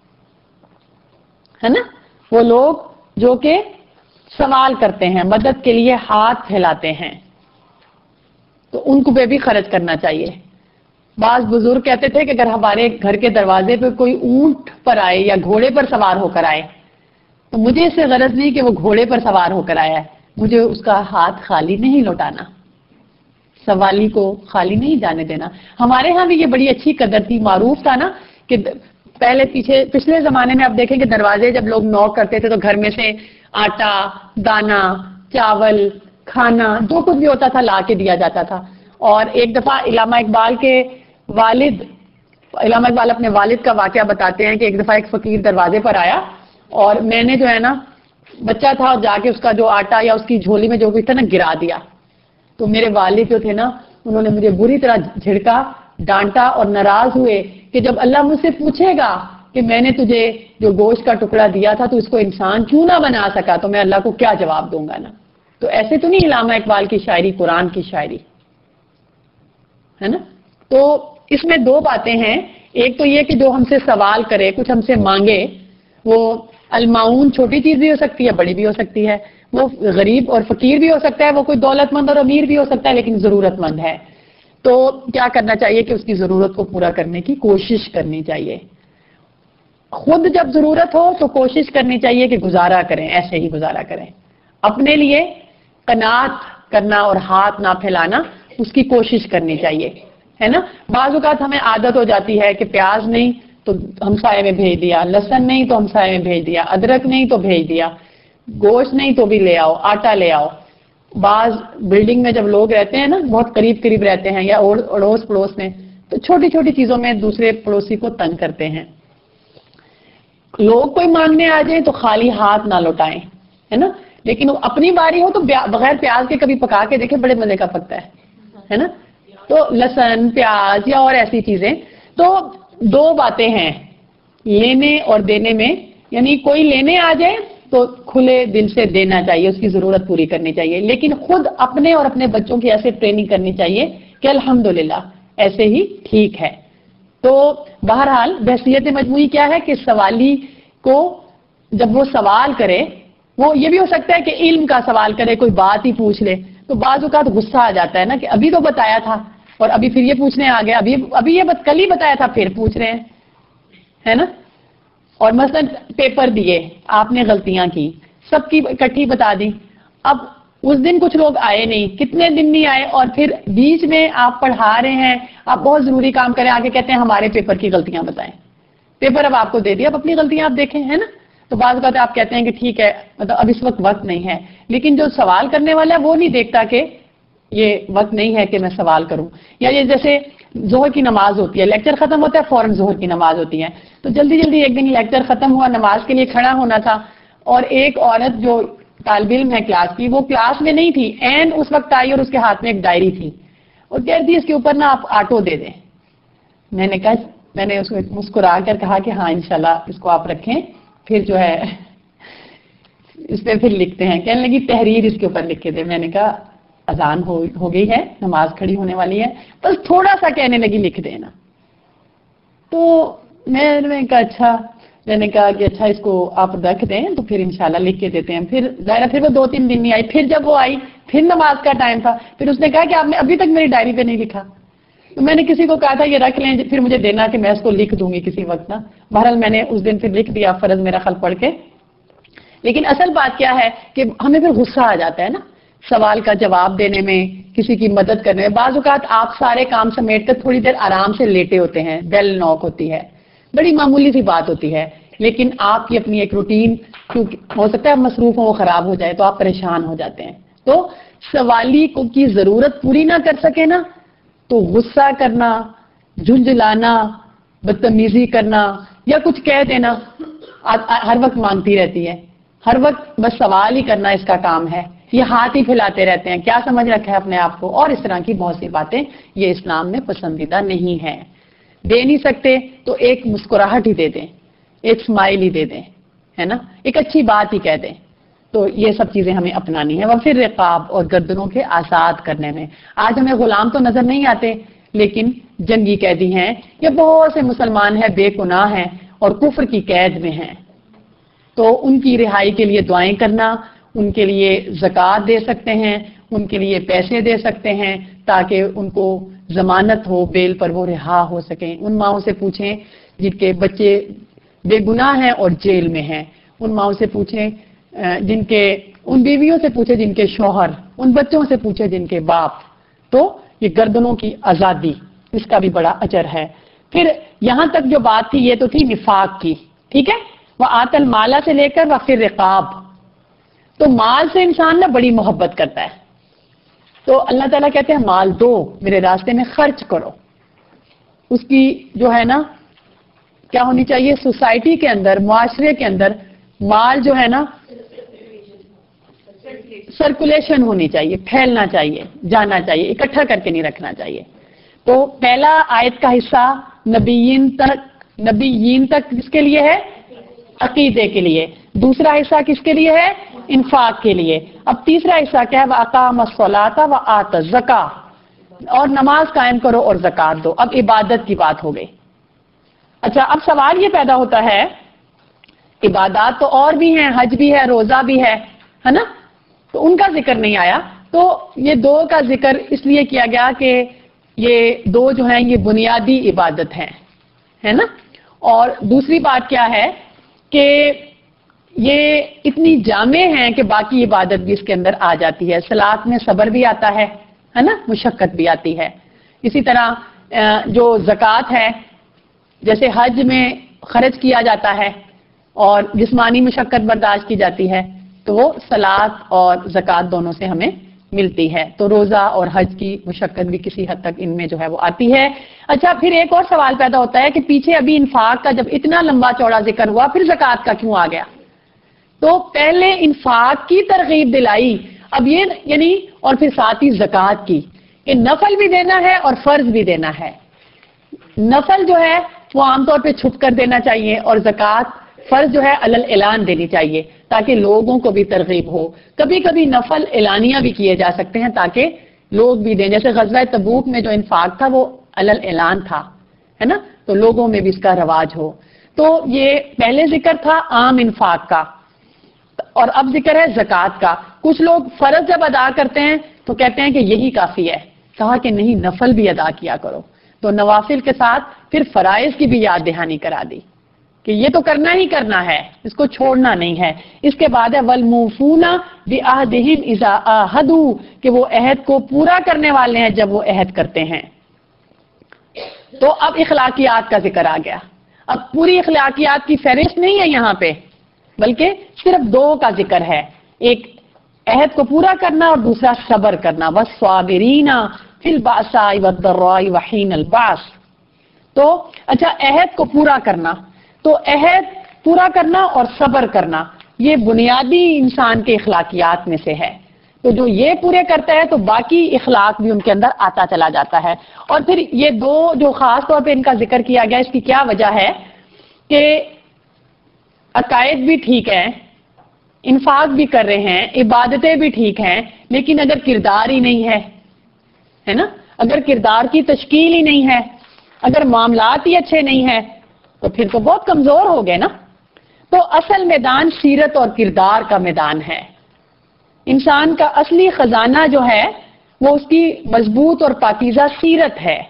ہے نا، وہ لوگ جو کہ سوال کرتے ہیں، مدد کے لیے ہاتھ پھیلاتے ہیں، تو ان کو بھی خرچ کرنا چاہیے. بعض بزرگ کہتے تھے کہ اگر ہمارے گھر کے دروازے پہ کوئی اونٹ پر آئے یا گھوڑے پر سوار ہو کر آئے تو مجھے اس سے غرض نہیں کہ وہ گھوڑے پر سوار ہو کر آیا ہے، مجھے اس کا ہاتھ خالی نہیں لوٹانا، سوالی کو خالی نہیں جانے دینا. ہمارے ہاں بھی یہ بڑی اچھی قدر تھی، معروف تھا نا کہ پچھلے زمانے میں آپ دیکھیں کہ دروازے جب لوگ نوک کرتے تھے تو گھر میں سے آٹا، دانا، چاول، کھانا، جو کچھ بھی ہوتا تھا لا کے دیا جاتا تھا. اور ایک دفعہ علامہ اقبال اپنے والد کا واقعہ بتاتے ہیں کہ ایک دفعہ ایک فقیر دروازے پر آیا اور میں نے جو ہے نا بچہ تھا اور جا کے اس کا جو آٹا یا اس کی جھولی میں جو کچھ تھا نا گرا دیا. تو میرے والد جو تھے نا انہوں نے مجھے بری طرح جھڑکا، ڈانٹا اور ناراض ہوئے کہ جب اللہ مجھ سے پوچھے گا کہ میں نے تجھے جو گوشت کا ٹکڑا دیا تھا تو اس کو انسان کیوں نہ بنا سکا تو میں اللہ کو کیا جواب دوں گا نا. تو ایسے تو نہیں علامہ اقبال کی شاعری، قرآن کی شاعری ہے نا. تو اس میں دو باتیں ہیں، ایک تو یہ کہ جو ہم سے سوال کرے، کچھ ہم سے مانگے، وہ المعون چھوٹی چیز بھی ہو سکتی ہے، بڑی بھی ہو سکتی ہے، وہ غریب اور فقیر بھی ہو سکتا ہے، وہ کوئی دولت مند اور امیر بھی ہو سکتا ہے لیکن ضرورت مند ہے. تو کیا کرنا چاہیے کہ اس کی ضرورت کو پورا کرنے کی کوشش کرنی چاہیے. خود جب ضرورت ہو تو کوشش کرنی چاہیے کہ گزارا کریں، ایسے ہی گزارا کریں. اپنے لیے قناعت کرنا اور ہاتھ نہ پھیلانا، اس کی کوشش کرنی چاہیے، ہے نا. بعض اوقات ہمیں عادت ہو جاتی ہے کہ پیاز نہیں تو ہمسائے میں بھیج دیا، لہسن نہیں تو ہمسائے میں بھیج دیا، ادرک نہیں تو بھیج دیا، گوشت نہیں تو بھی لے آؤ، آٹا لے آؤ. بعض بلڈنگ میں جب لوگ رہتے ہیں نا بہت قریب رہتے ہیں یا اڑوس پڑوس میں، تو چھوٹی چھوٹی چیزوں میں دوسرے پڑوسی کو تنگ کرتے ہیں. لوگ کوئی مانگنے آ جائیں تو خالی ہاتھ نہ لوٹائیں، ہے نا. لیکن اپنی باری ہو تو بغیر پیاز کے کبھی پکا کے دیکھیں، بڑے مزے کا پکتا ہے نا. تو لہسن، پیاز یا اور ایسی چیزیں. تو دو باتیں ہیں لینے اور دینے میں، یعنی کوئی لینے آ جائے تو کھلے دل سے دینا چاہیے، اس کی ضرورت پوری کرنی چاہیے، لیکن خود اپنے اور اپنے بچوں کی ایسے ٹریننگ کرنی چاہیے کہ الحمدللہ ایسے ہی ٹھیک ہے. تو بہرحال بحثیت مجموعی کیا ہے کہ سوالی کو جب وہ سوال کرے، وہ یہ بھی ہو سکتا ہے کہ علم کا سوال کرے، کوئی بات ہی پوچھ لے، تو بعض اوقات غصہ آ جاتا ہے نا کہ ابھی تو بتایا تھا اور ابھی پھر یہ پوچھنے آ گیا، ابھی یہ کل ہی بتایا تھا پھر پوچھ رہے ہیں، ہے نا. اور مثلا پیپر دیے، آپ نے غلطیاں کی، سب کی اکٹھی بتا دی، اب اس دن کچھ لوگ آئے نہیں، کتنے دن نہیں آئے، اور پھر بیچ میں آپ پڑھا رہے ہیں، آپ بہت ضروری کام کریں، آگے کہتے ہیں ہمارے پیپر کی غلطیاں بتائیں. پیپر اب آپ کو دے دیا، اب اپنی غلطیاں آپ دیکھیں، ہے نا. تو بعض بات آپ کہتے ہیں کہ ٹھیک ہے، مطلب اب اس وقت نہیں ہے، لیکن جو سوال کرنے والا ہے وہ نہیں دیکھتا کہ یہ وقت نہیں ہے کہ میں سوال کروں. یا یہ جیسے ظہر کی نماز ہوتی ہے، لیکچر ختم ہوتا ہے، فوراً ظہر کی نماز ہوتی ہے، تو جلدی ایک دن لیکچر ختم ہوا، نماز کے لیے کھڑا ہونا تھا، اور ایک عورت جو طالب علم ہے کلاس کی، وہ کلاس میں نہیں تھی، این اس وقت آئی اور اس کے ہاتھ میں ایک ڈائری تھی اور کہتی اس کے اوپر نا آپ آٹو دے دیں. میں نے کہا میں نے اس کو مسکرا کر کہا کہ ہاں انشاءاللہ اس کو آپ رکھیں، پھر جو ہے اس پہ پھر لکھتے ہیں. کہنے لگی تحریر اس کے اوپر لکھے تھے. میں نے کہا اذان ہو گئی ہے، نماز کھڑی ہونے والی ہے، بس تھوڑا سا کہنے لگی لکھ دینا. تو میں نے کہا اچھا، میں نے کہا کہ اچھا اس کو آپ رکھ دیں تو پھر انشاءاللہ لکھ کے دیتے ہیں. پھر ظاہر پھر وہ 2-3 دن نہیں آئی. پھر جب وہ آئی پھر نماز کا ٹائم تھا، پھر اس نے کہا کہ آپ نے ابھی تک میری ڈائری پہ نہیں لکھا. تو میں نے کسی کو کہا تھا یہ رکھ لیں، پھر مجھے دینا کہ میں اس کو لکھ دوں گی کسی وقت نا. بہرحال میں نے اس دن پھر لکھ دیا فرض میرا خل پڑھ کے. لیکن اصل بات کیا ہے کہ ہمیں پھر غصہ آ جاتا ہے نا سوال کا جواب دینے میں، کسی کی مدد کرنے میں. بعض اوقات آپ سارے کام سمیٹ کر تھوڑی دیر آرام سے لیٹے ہوتے ہیں، بیل نوک ہوتی ہے، بڑی معمولی سی بات ہوتی ہے، لیکن آپ کی اپنی ایک روٹین ہو سکتا ہے مصروف ہو، وہ خراب ہو جائے تو آپ پریشان ہو جاتے ہیں. تو سوالی کی ضرورت پوری نہ کر سکے نا تو غصہ کرنا، جھنجھلانا، بدتمیزی کرنا یا کچھ کہہ دینا ہر وقت مانگتی رہتی ہے. ہر وقت بس سوال ہی کرنا اس کا کام ہے، یہ ہاتھ ہی پھیلاتے رہتے ہیں، کیا سمجھ رکھا ہے اپنے آپ کو، اور اس طرح کی بہت سی باتیں یہ اسلام میں پسندیدہ نہیں ہے. دے نہیں سکتے تو ایک مسکراہٹ ہی دے دیں، ایک سمائل ہی دے دیں، ہے نا، ایک اچھی بات ہی کہہ دیں. تو یہ سب چیزیں ہمیں اپنانی ہیں. وفر رقاب، اور گردنوں کے آزاد کرنے میں. آج ہمیں غلام تو نظر نہیں آتے لیکن جنگی قیدی ہیں، یا بہت سے مسلمان ہیں بے گناہ ہیں اور کفر کی قید میں ہیں. تو ان کی رہائی کے لیے دعائیں کرنا، ان کے لیے زکوٰۃ دے سکتے ہیں، ان کے لیے پیسے دے سکتے ہیں تاکہ ان کو ضمانت ہو، بیل پر وہ رہا ہو سکیں. ان ماؤں سے پوچھیں جن کے بچے بے گناہ ہیں اور جیل میں ہیں. ان ماؤں سے پوچھیں ان بیویوں سے پوچھیں جن کے شوہر، ان بچوں سے پوچھیں جن کے باپ. تو یہ گردنوں کی آزادی، اس کا بھی بڑا اجر ہے. پھر یہاں تک جو بات تھی یہ تو تھی نفاق کی، ٹھیک ہے. وہ آتل مالا سے لے کر وفر رقاب، تو مال سے انسان نا بڑی محبت کرتا ہے. تو اللہ تعالیٰ کہتے ہیں مال دو، میرے راستے میں خرچ کرو. اس کی جو ہے نا کیا ہونی چاہیے، سوسائٹی کے اندر، معاشرے کے اندر مال جو ہے نا سرکولیشن ہونی چاہیے، پھیلنا چاہیے، جانا چاہیے، اکٹھا کر کے نہیں رکھنا چاہیے. تو پہلا آیت کا حصہ نبیین تک کس کے لیے ہے، عقیدے کے لیے. دوسرا حصہ کس کے لیے ہے، انفاق کے لیے. اب تیسرا حصہ کیا ہے، وَأَقَامَ الصَّلَاةَ وَآتَى الزَّكَاةَ، اور نماز قائم کرو اور زکوٰۃ دو. اب عبادت کی بات ہو گئی. اچھا اب سوال یہ پیدا ہوتا ہے، عبادات تو اور بھی ہیں، حج بھی ہے، روزہ بھی ہے نا، تو ان کا ذکر نہیں آیا. تو یہ دو کا ذکر اس لیے کیا گیا کہ یہ دو جو ہیں یہ بنیادی عبادت ہیں، ہے نا. اور دوسری بات کیا ہے کہ یہ اتنی جامع ہیں کہ باقی عبادت بھی اس کے اندر آ جاتی ہے. صلاۃ میں صبر بھی آتا ہے نا، مشقت بھی آتی ہے. اسی طرح جو زکوٰۃ ہے، جیسے حج میں خرچ کیا جاتا ہے اور جسمانی مشقت برداشت کی جاتی ہے، تو وہ صلاۃ اور زکوٰۃ دونوں سے ہمیں ملتی ہے. تو روزہ اور حج کی مشقت بھی کسی حد تک ان میں جو ہے وہ آتی ہے. اچھا پھر ایک اور سوال پیدا ہوتا ہے کہ پیچھے ابھی انفاق کا جب اتنا لمبا چوڑا ذکر ہوا، پھر زکوٰۃ کا کیوں آ گیا؟ تو پہلے انفاق کی ترغیب دلائی، اب یہ یعنی اور پھر ساتھ ہی زکوٰۃ کی، کہ نفل بھی دینا ہے اور فرض بھی دینا ہے. نفل جو ہے وہ عام طور پہ چھپ کر دینا چاہیے، اور زکوٰۃ فرض جو ہے علل اعلان دینی چاہیے تاکہ لوگوں کو بھی ترغیب ہو. کبھی کبھی نفل اعلانیہ بھی کیے جا سکتے ہیں تاکہ لوگ بھی دیں. جیسے غزوہ تبوک میں جو انفاق تھا وہ علل اعلان تھا، ہے نا، تو لوگوں میں بھی اس کا رواج ہو. تو یہ پہلے ذکر تھا عام انفاق کا، اور اب ذکر ہے زکوٰۃ کا. کچھ لوگ فرض جب ادا کرتے ہیں تو کہتے ہیں کہ یہی کافی ہے. کہا کہ نہیں، نفل بھی ادا کیا کرو. تو نوافل کے ساتھ پھر فرائض کی بھی یاد دہانی کرا دی کہ یہ تو کرنا ہی کرنا ہے، اس کو چھوڑنا نہیں ہے. اس کے بعد ہے وَالْمُوفُونَ بِعَهْدِهِمْ إِذَا عَاهَدُوا، کہ وہ عہد کو پورا کرنے والے ہیں جب وہ عہد کرتے ہیں. تو اب اخلاقیات کا ذکر آ گیا. اب پوری اخلاقیات کی فہرست نہیں ہے یہاں پہ، بلکہ صرف دو کا ذکر ہے، ایک عہد کو پورا کرنا اور دوسرا صبر کرنا. وَالصَّابِرِينَ فِي الْبَأْسَاءِ وَالضَّرَّاءِ وَحِينَ الْبَأْسِ. تو اچھا عہد کو پورا کرنا، تو عہد پورا کرنا اور صبر کرنا یہ بنیادی انسان کے اخلاقیات میں سے ہے. تو جو یہ پورے کرتا ہے تو باقی اخلاق بھی ان کے اندر آتا چلا جاتا ہے. اور پھر یہ دو جو خاص طور پہ ان کا ذکر کیا گیا، اس کی کیا وجہ ہے کہ عقائد بھی ٹھیک ہیں، انفاق بھی کر رہے ہیں، عبادتیں بھی ٹھیک ہیں، لیکن اگر کردار ہی نہیں ہے نا، اگر کردار کی تشکیل ہی نہیں ہے، اگر معاملات ہی اچھے نہیں ہیں تو پھر تو بہت کمزور ہو گئے نا. تو اصل میدان سیرت اور کردار کا میدان ہے. انسان کا اصلی خزانہ جو ہے وہ اس کی مضبوط اور پاکیزہ سیرت ہے.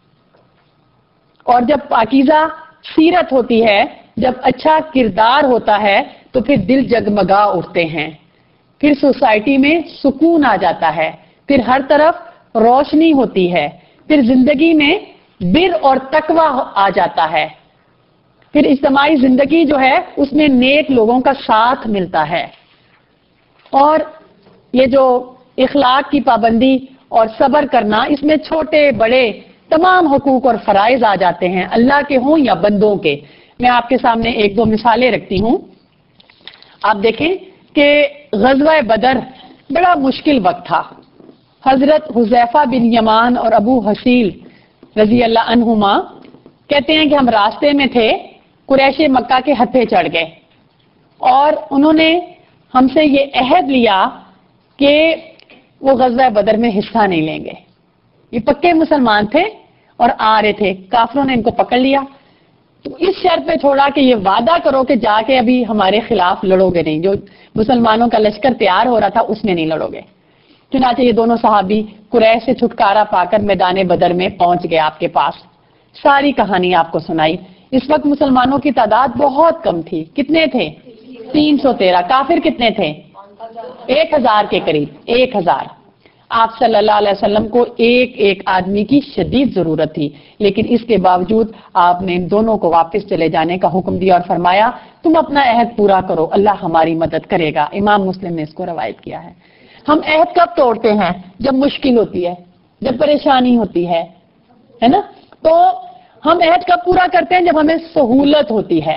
اور جب پاکیزہ سیرت ہوتی ہے، جب اچھا کردار ہوتا ہے تو پھر دل جگمگا اٹھتے ہیں، پھر سوسائٹی میں سکون آ جاتا ہے، پھر ہر طرف روشنی ہوتی ہے، پھر زندگی میں بر اور تقوی آ جاتا ہے، پھر اجتماعی زندگی جو ہے اس میں نیک لوگوں کا ساتھ ملتا ہے. اور یہ جو اخلاق کی پابندی اور صبر کرنا، اس میں چھوٹے بڑے تمام حقوق اور فرائض آ جاتے ہیں، اللہ کے ہوں یا بندوں کے. میں آپ کے سامنے ایک دو مثالیں رکھتی ہوں. آپ دیکھیں کہ غزوہ بدر بڑا مشکل وقت تھا. حضرت حذیفہ بن یمان اور ابو حصیل رضی اللہ عنہما کہتے ہیں کہ ہم راستے میں تھے، قریش مکہ کے ہتھے چڑھ گئے اور انہوں نے ہم سے یہ عہد لیا کہ وہ غزوہ بدر میں حصہ نہیں لیں گے. یہ پکے مسلمان تھے اور آ رہے تھے، کافروں نے ان کو پکڑ لیا. تو اس شرط پہ چھوڑا کہ یہ وعدہ کرو کہ جا کے ابھی ہمارے خلاف لڑو گے نہیں، جو مسلمانوں کا لشکر تیار ہو رہا تھا اس میں نہیں لڑو گے. چنانچہ یہ دونوں صحابی قریش سے چھٹکارا پا کر میدان بدر میں پہنچ گئے آپ کے پاس. ساری کہانی آپ کو سنائی. اس وقت مسلمانوں کی تعداد بہت کم تھی. کتنے تھے؟ 313. کافر کتنے تھے؟ 1000 کے قریب. 1000. آپ صلی اللہ علیہ وسلم کو ایک ایک آدمی کی شدید ضرورت تھی، لیکن اس کے باوجود آپ نے ان دونوں کو واپس چلے جانے کا حکم دیا اور فرمایا تم اپنا عہد پورا کرو، اللہ ہماری مدد کرے گا. امام مسلم نے اس کو روایت کیا ہے. ہم عہد کب توڑتے ہیں؟ جب مشکل ہوتی ہے، جب پریشانی ہوتی ہے نا. تو ہم عہد کب پورا کرتے ہیں؟ جب ہمیں سہولت ہوتی ہے،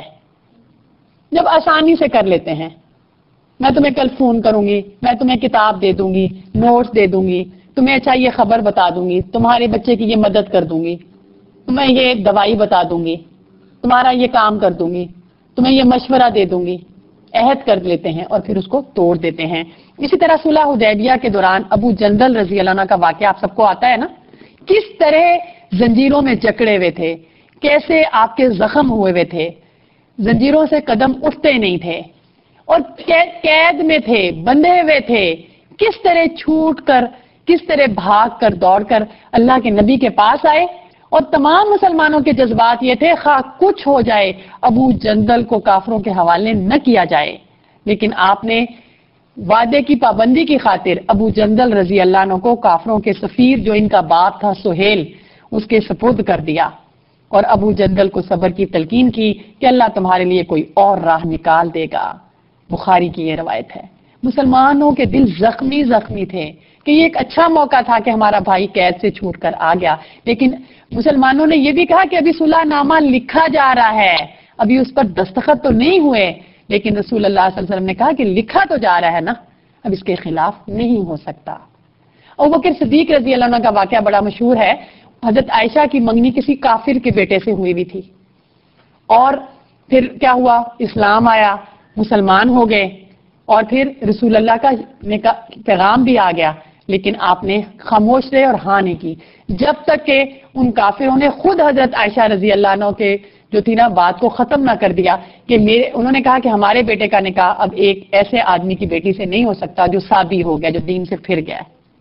جب آسانی سے کر لیتے ہیں. میں تمہیں کل فون کروں گی، میں تمہیں کتاب دے دوں گی، نوٹس دے دوں گی، تمہیں اچھا یہ خبر بتا دوں گی، تمہارے بچے کی یہ مدد کر دوں گی، تمہیں یہ دوائی بتا دوں گی، تمہارا یہ کام کر دوں گی، تمہیں یہ مشورہ دے دوں گی. عہد کر لیتے ہیں اور پھر اس کو توڑ دیتے ہیں. اسی طرح صلح حدیبیہ کے دوران ابو جندل رضی اللہ عنہ کا واقعہ آپ سب کو آتا ہے نا. کس طرح زنجیروں میں جکڑے ہوئے تھے، کیسے آپ کے زخم ہوئے تھے، زنجیروں سے قدم اٹھتے نہیں تھے اور قید میں تھے، بندھے ہوئے تھے. کس طرح چھوٹ کر، کس طرح بھاگ کر، دوڑ کر اللہ کے نبی کے پاس آئے. اور تمام مسلمانوں کے جذبات یہ تھے خواہ کچھ ہو جائے ابو جندل کو کافروں کے حوالے نہ کیا جائے. لیکن آپ نے وعدے کی پابندی کی خاطر ابو جندل رضی اللہ عنہ کو کافروں کے سفیر جو ان کا باپ تھا سہیل، اس کے سپرد کر دیا اور ابو جندل کو صبر کی تلقین کی کہ اللہ تمہارے لیے کوئی اور راہ نکال دے گا. بخاری کی یہ روایت ہے. مسلمانوں کے دل زخمی زخمی تھے کہ یہ ایک اچھا موقع تھا کہ ہمارا بھائی قید سے چھوٹ کر آ گیا. لیکن مسلمانوں نے یہ بھی کہا کہ ابھی صلح نامہ لکھا جا رہا ہے، ابھی اس پر دستخط تو نہیں ہوئے، لیکن رسول اللہ صلی اللہ علیہ وسلم نے کہا کہ لکھا تو جا رہا ہے نا، اب اس کے خلاف نہیں ہو سکتا. ابوبکر صدیق رضی اللہ عنہ کا واقعہ بڑا مشہور ہے. حضرت عائشہ کی منگنی کسی کافر کے بیٹے سے ہوئی بھی تھی اور پھر کیا ہوا، اسلام آیا، مسلمان ہو گئے اور پھر رسول اللہ کا پیغام بھی آ گیا، لیکن آپ نے خاموش رہے اور ہاں نہیں کی جب تک کہ ان کافروں نے خود حضرت عائشہ رضی اللہ عنہ کے جو تھی نا بات کو ختم نہ کر دیا کہ انہوں نے کہا کہ ہمارے بیٹے کا نکاح اب ایک ایسے آدمی کی بیٹی سے نہیں ہو سکتا جو سابی ہو گیا، جو دین سے پھر گیا.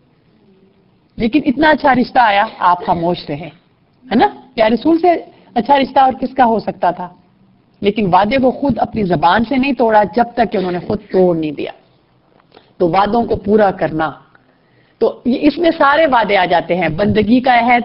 لیکن اتنا اچھا رشتہ آیا، آپ خاموش رہے، ہے نا. کیا رسول سے اچھا رشتہ اور کس کا ہو سکتا تھا؟ لیکن وعدے کو خود اپنی زبان سے نہیں توڑا جب تک کہ انہوں نے خود توڑ نہیں دیا. تو وعدوں کو پورا کرنا، تو اس میں سارے وعدے آ جاتے ہیں. بندگی کا عہد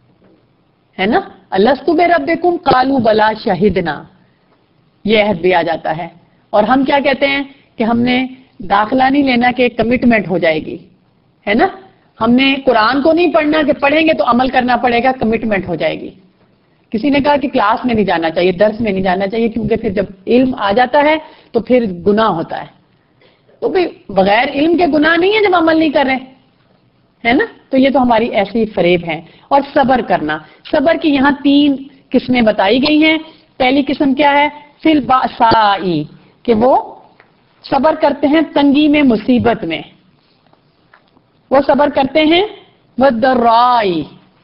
ہے نا، الستُ بربکم قالوا بلا شہدنا، یہ عہد بھی آ جاتا ہے. اور ہم کیا کہتے ہیں کہ ہم نے داخلہ نہیں لینا کہ کمٹمنٹ ہو جائے گی، ہے نا. ہم نے قرآن کو نہیں پڑھنا کہ پڑھیں گے تو عمل کرنا پڑے گا، کمٹمنٹ ہو جائے گی. کسی نے کہا کہ کلاس میں نہیں جانا چاہیے، درس میں نہیں جانا چاہیے، کیونکہ پھر جب علم آ جاتا ہے تو پھر گناہ ہوتا ہے. تو بھی بغیر علم کے گناہ نہیں ہے جب عمل نہیں کر رہے، ہے نا؟ تو یہ تو ہماری ایسی فریب ہے. اور صبر کرنا، صبر کی یہاں 3 قسمیں بتائی گئی ہیں. پہلی قسم کیا ہے؟ فی الباسائی، کہ وہ صبر کرتے ہیں تنگی میں، مصیبت میں. وہ صبر کرتے ہیں والضرائی،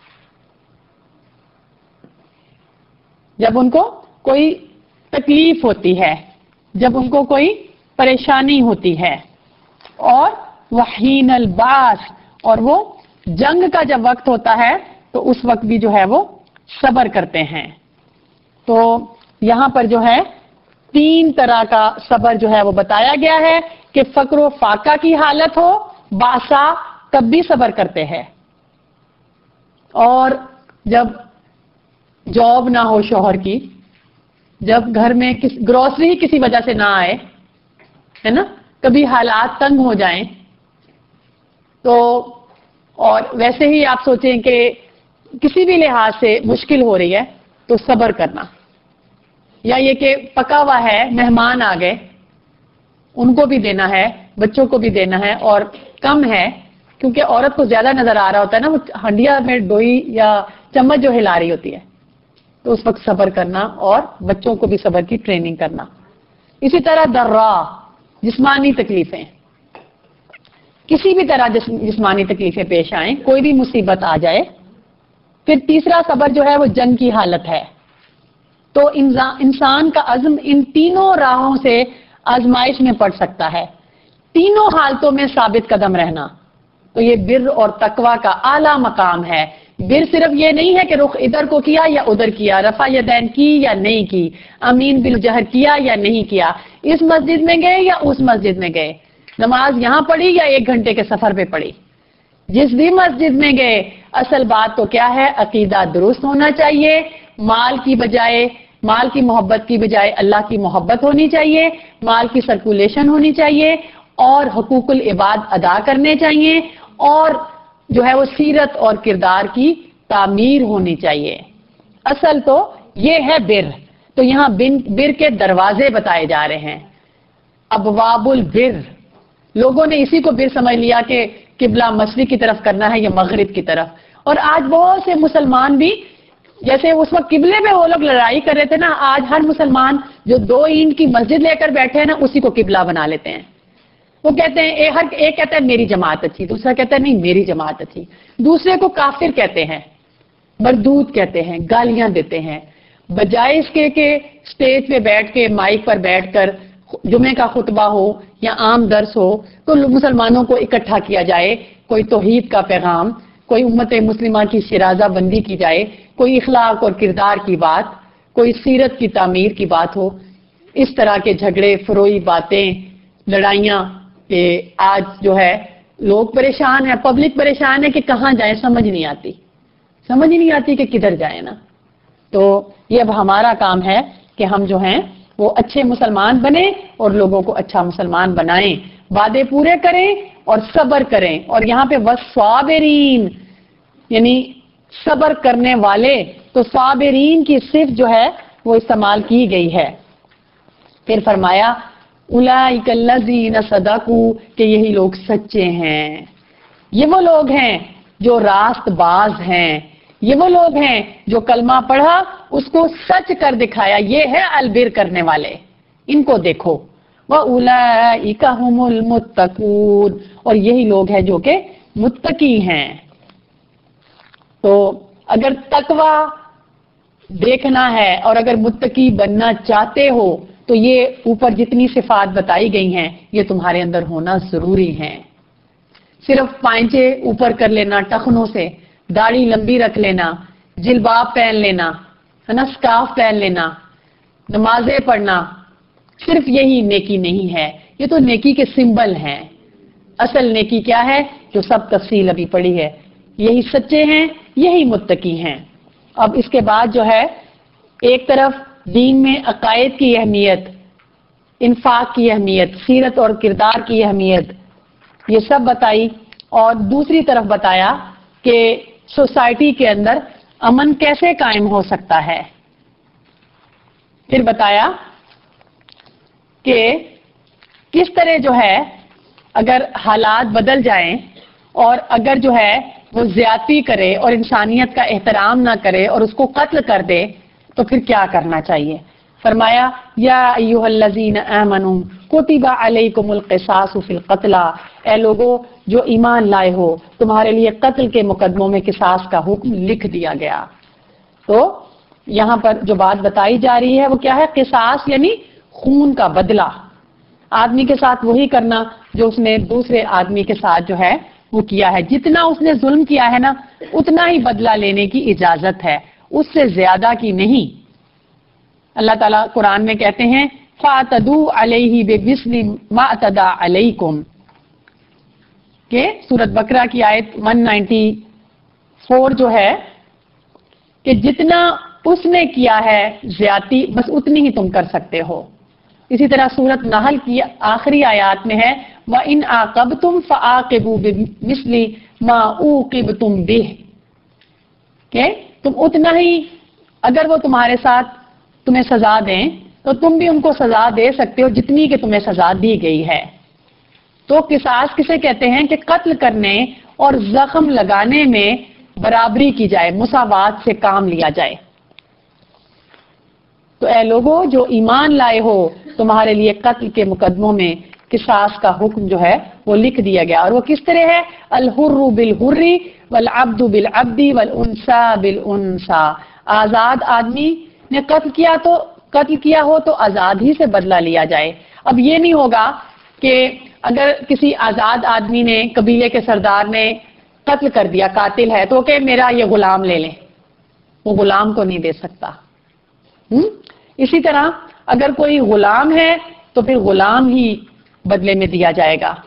جب ان کو کوئی تکلیف ہوتی ہے، جب ان کو کوئی پریشانی ہوتی ہے. اور وحین الباس، اور وہ جنگ کا جب وقت ہوتا ہے تو اس وقت بھی جو ہے وہ صبر کرتے ہیں. تو یہاں پر جو ہے 3 طرح کا صبر جو ہے وہ بتایا گیا ہے کہ فقر و فاقہ کی حالت ہو، باسا، تب بھی صبر کرتے ہیں. اور جب جاب نہ ہو شوہر کی، جب گھر میں گروسری کسی وجہ سے نہ آئے، ہے نا، کبھی حالات تنگ ہو جائیں تو، اور ویسے ہی آپ سوچیں کہ کسی بھی لحاظ سے مشکل ہو رہی ہے تو صبر کرنا. یا یہ کہ پکا ہوا ہے، مہمان آ گئے، ان کو بھی دینا ہے، بچوں کو بھی دینا ہے، اور کم ہے کیونکہ عورت کو زیادہ نظر آ رہا ہوتا ہے نا، وہ ہنڈیا میں ڈوئی یا چمچ جو ہلا رہی ہوتی ہے، تو اس وقت صبر کرنا اور بچوں کو بھی صبر کی ٹریننگ کرنا. اسی طرح درا، جسمانی تکلیفیں، کسی بھی طرح جسمانی تکلیفیں پیش آئیں، کوئی بھی مصیبت آ جائے. پھر تیسرا صبر جو ہے وہ جنگ کی حالت ہے. تو انسان کا عزم ان تینوں راہوں سے آزمائش میں پڑ سکتا ہے، تینوں حالتوں میں ثابت قدم رہنا. تو یہ بر اور تقوی کا اعلیٰ مقام ہے. بر صرف یہ نہیں ہے کہ رخ ادھر کو کیا یا ادھر کیا، رفع یدین کی یا نہیں کی، امین بالجہر کیا یا نہیں کیا، اس مسجد میں گئے یا اس مسجد میں گئے، نماز یہاں پڑھی یا 1 گھنٹے کے سفر پہ پڑھی. جس بھی مسجد میں گئے، اصل بات تو کیا ہے؟ عقیدہ درست ہونا چاہیے. مال کی محبت کی بجائے اللہ کی محبت ہونی چاہیے، مال کی سرکولیشن ہونی چاہیے، اور حقوق العباد ادا کرنے چاہیے، اور جو ہے وہ سیرت اور کردار کی تعمیر ہونی چاہیے. اصل تو یہ ہے بر. تو یہاں بر کے دروازے بتائے جا رہے ہیں، ابواب البر. لوگوں نے اسی کو بر سمجھ لیا کہ قبلہ مشرق کی طرف کرنا ہے یا مغرب کی طرف. اور آج بہت سے مسلمان بھی، جیسے اس وقت قبلے میں وہ لوگ لڑائی کر رہے تھے نا، آج ہر مسلمان جو 2 اینٹ کی مسجد لے کر بیٹھے ہیں نا، اسی کو قبلہ بنا لیتے ہیں. وہ کہتے ہیں ایک کہتا ہے میری جماعت اچھی، دوسرا کہتا ہے نہیں میری جماعت اچھی، دوسرے کو کافر کہتے ہیں، مردود کہتے ہیں، گالیاں دیتے ہیں. بجائے اس کے کہ سٹیج پہ بیٹھ کے، مائک پر بیٹھ کر جمعے کا خطبہ ہو یا عام درس ہو تو مسلمانوں کو اکٹھا کیا جائے، کوئی توحید کا پیغام، کوئی امت مسلمہ کی شرازہ بندی کی جائے، کوئی اخلاق اور کردار کی بات، کوئی سیرت کی تعمیر کی بات ہو. اس طرح کے جھگڑے، فروئی باتیں، لڑائیاں، کہ آج جو ہے لوگ پریشان ہیں، پبلک پریشان ہے کہ کہاں جائیں، سمجھ نہیں آتی کہ کدھر جائیں نا. تو یہ اب ہمارا کام ہے کہ ہم جو ہیں وہ اچھے مسلمان بنیں اور لوگوں کو اچھا مسلمان بنائیں، وعدے پورے کریں اور صبر کریں. اور یہاں پہ والصابرین، یعنی صبر کرنے والے، تو صابرین کی صفت جو ہے وہ استعمال کی گئی ہے. پھر فرمایا اولئک الذین صدقوا، کہ یہی لوگ سچے ہیں. یہ وہ لوگ ہیں جو راست باز ہیں، یہ وہ لوگ ہیں جو کلمہ پڑھا اس کو سچ کر دکھایا. یہ ہے البر کرنے والے، ان کو دیکھو. وَأُولَئِكَ هُمُ الْمُتَّقُونَ، اور یہی لوگ ہیں جو کہ متقی ہیں. تو اگر تقوی دیکھنا ہے اور اگر متقی بننا چاہتے ہو تو یہ اوپر جتنی صفات بتائی گئی ہیں یہ تمہارے اندر ہونا ضروری ہے. صرف پائنچے اوپر کر لینا ٹخنوں سے، داڑھی لمبی رکھ لینا، جلباب پہن لینا، ہے نا، سکارف پہن لینا، نمازیں پڑھنا، صرف یہی نیکی نہیں ہے. یہ تو نیکی کے سمبل ہیں. اصل نیکی کیا ہے جو سب تفصیل ابھی پڑھی ہے. یہی سچے ہیں، یہی متقی ہیں. اب اس کے بعد جو ہے ایک طرف دین میں عقائد کی اہمیت، انفاق کی اہمیت، سیرت اور کردار کی اہمیت، یہ سب بتائی، اور دوسری طرف بتایا کہ سوسائٹی کے اندر امن کیسے قائم ہو سکتا ہے. پھر بتایا کہ کس طرح جو ہے اگر حالات بدل جائیں اور اگر جو ہے وہ زیادتی کرے اور انسانیت کا احترام نہ کرے اور اس کو قتل کر دے تو پھر کیا کرنا چاہیے؟ فرمایا یا ایھا الذین آمنوا کتب علیکم القصاص فی القتلی، اے لوگو جو ایمان لائے ہو تمہارے لیے قتل کے مقدموں میں قصاص کا حکم لکھ دیا گیا۔ تو یہاں پر جو بات بتائی جا رہی ہے وہ کیا ہے؟ قصاص یعنی خون کا بدلہ، آدمی کے ساتھ وہی کرنا جو اس نے دوسرے آدمی کے ساتھ جو ہے وہ کیا ہے۔ جتنا اس نے ظلم کیا ہے نا اتنا ہی بدلہ لینے کی اجازت ہے، اس سے زیادہ کی نہیں۔ اللہ تعالیٰ قرآن میں کہتے ہیں فَاعْتَدُوا عَلَيْهِ بِمِثْلِ مَا اعْتَدَىٰ عَلَيْكُمْ، کہ سورۃ بقرہ کی آیت 194 جو ہے کہ جتنا اس نے کیا ہے زیادتی بس اتنی ہی تم کر سکتے ہو۔ اسی طرح سورۃ نحل کی آخری آیات میں ہے وَإِنْ عَاقَبْتُمْ فَعَاقِبُوا بِمِثْلِ مَا عُوقِبْتُمْ بِهِ، کہ تم اتنا ہی، اگر وہ تمہارے ساتھ تمہیں سزا دیں تو تم بھی ان کو سزا دے سکتے ہو جتنی کہ تمہیں سزا دی گئی ہے۔ تو قصاص کسے کہتے ہیں؟ کہ قتل کرنے اور زخم لگانے میں برابری کی جائے، مساوات سے کام لیا جائے۔ تو اے لوگو جو ایمان لائے ہو تمہارے لیے قتل کے مقدموں میں قصاص کا حکم جو ہے وہ لکھ دیا گیا، اور وہ کس طرح ہے؟ الحر بالحر والعبد بالعبد والانثى بالانثى، آزاد آدمی نے قتل کیا ہو تو آزاد ہی سے بدلہ لیا جائے۔ اب یہ نہیں ہوگا کہ اگر کسی آزاد آدمی نے قبیلے کے سردار نے قتل کر دیا، قاتل ہے، تو کہ میرا یہ غلام لے لیں، وہ غلام کو نہیں دے سکتا۔ اسی طرح اگر کوئی غلام ہے تو پھر غلام ہی بدلے میں دیا جائے گا۔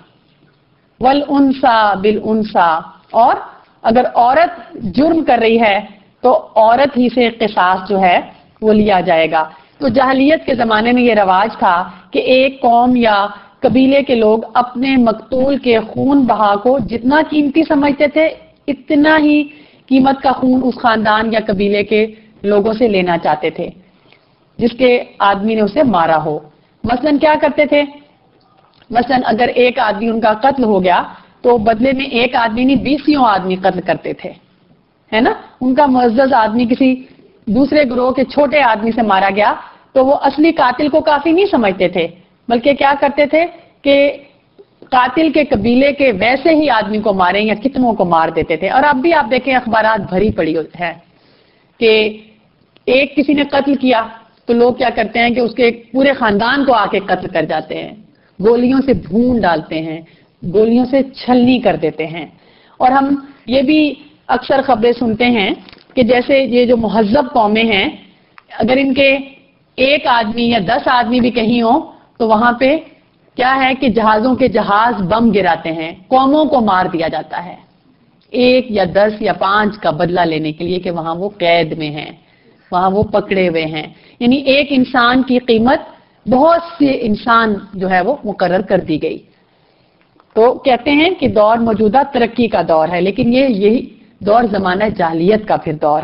والانثى بالانثى، اور اگر عورت جرم کر رہی ہے تو عورت ہی سے قصاص جو ہے وہ لیا جائے گا۔ تو جاہلیت کے زمانے میں یہ رواج تھا کہ ایک قوم یا قبیلے کے لوگ اپنے مقتول کے خون بہا کو جتنا قیمتی سمجھتے تھے اتنا ہی قیمت کا خون اس خاندان یا قبیلے کے لوگوں سے لینا چاہتے تھے جس کے آدمی نے اسے مارا ہو۔ مثلا کیا کرتے تھے؟ مثلا اگر ایک آدمی ان کا قتل ہو گیا تو بدلے میں ایک آدمی نہیں 20 آدمی قتل کرتے تھے، ہے نا؟ ان کا معزز آدمی کسی دوسرے گروہ کے چھوٹے آدمی سے مارا گیا تو وہ اصلی قاتل کو کافی نہیں سمجھتے تھے، بلکہ کیا کرتے تھے کہ قاتل کے قبیلے کے ویسے ہی آدمی کو ماریں یا کتنوں کو مار دیتے تھے۔ اور اب بھی آپ دیکھیں اخبارات بھری پڑی ہے کہ ایک کسی نے قتل کیا تو لوگ کیا کرتے ہیں کہ اس کے پورے خاندان کو آ کے قتل کر جاتے ہیں، گولیوں سے بھون ڈالتے ہیں، گولیوں سے چھلنی کر دیتے ہیں۔ اور ہم یہ بھی اکثر خبریں سنتے ہیں کہ جیسے یہ جو مہذب قومیں ہیں اگر ان کے ایک آدمی یا 10 آدمی بھی کہیں ہوں تو وہاں پہ کیا ہے کہ جہازوں کے جہاز بم گراتے ہیں، قوموں کو مار دیا جاتا ہے 1 یا 10 یا 5 کا بدلہ لینے کے لیے کہ وہاں وہ قید میں ہیں، وہاں وہ پکڑے ہوئے ہیں۔ یعنی ایک انسان کی قیمت بہت سے انسان جو ہے وہ مقرر کر دی گئی۔ تو کہتے ہیں کہ دور موجودہ ترقی کا دور ہے، لیکن یہی دور زمانہ جاہلیت کا پھر دور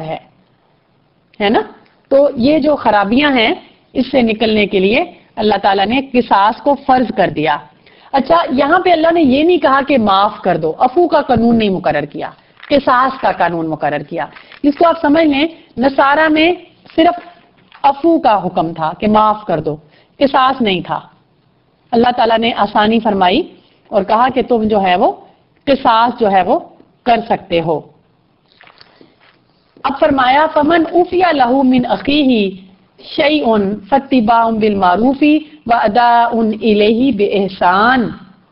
ہے نا؟ تو یہ جو خرابیاں ہیں اس سے نکلنے کے لیے اللہ تعالیٰ نے قصاص کو فرض کر دیا۔ اچھا، یہاں پہ اللہ نے یہ نہیں کہا کہ معاف کر دو، عفو کا قانون نہیں مقرر کیا، قصاص کا قانون مقرر کیا۔ اس کو آپ سمجھ لیں نصارہ میں صرف عفو کا حکم تھا کہ معاف کر دو، قصاص نہیں تھا۔ اللہ تعالیٰ نے آسانی فرمائی اور کہا کہ تم جو ہے وہ قصاص جو ہے وہ کر سکتے ہو۔ اب فرمایا فمن عفی لہ من اخیہ شیء فاتباع بالمعروف واداء الیہ باحسان۔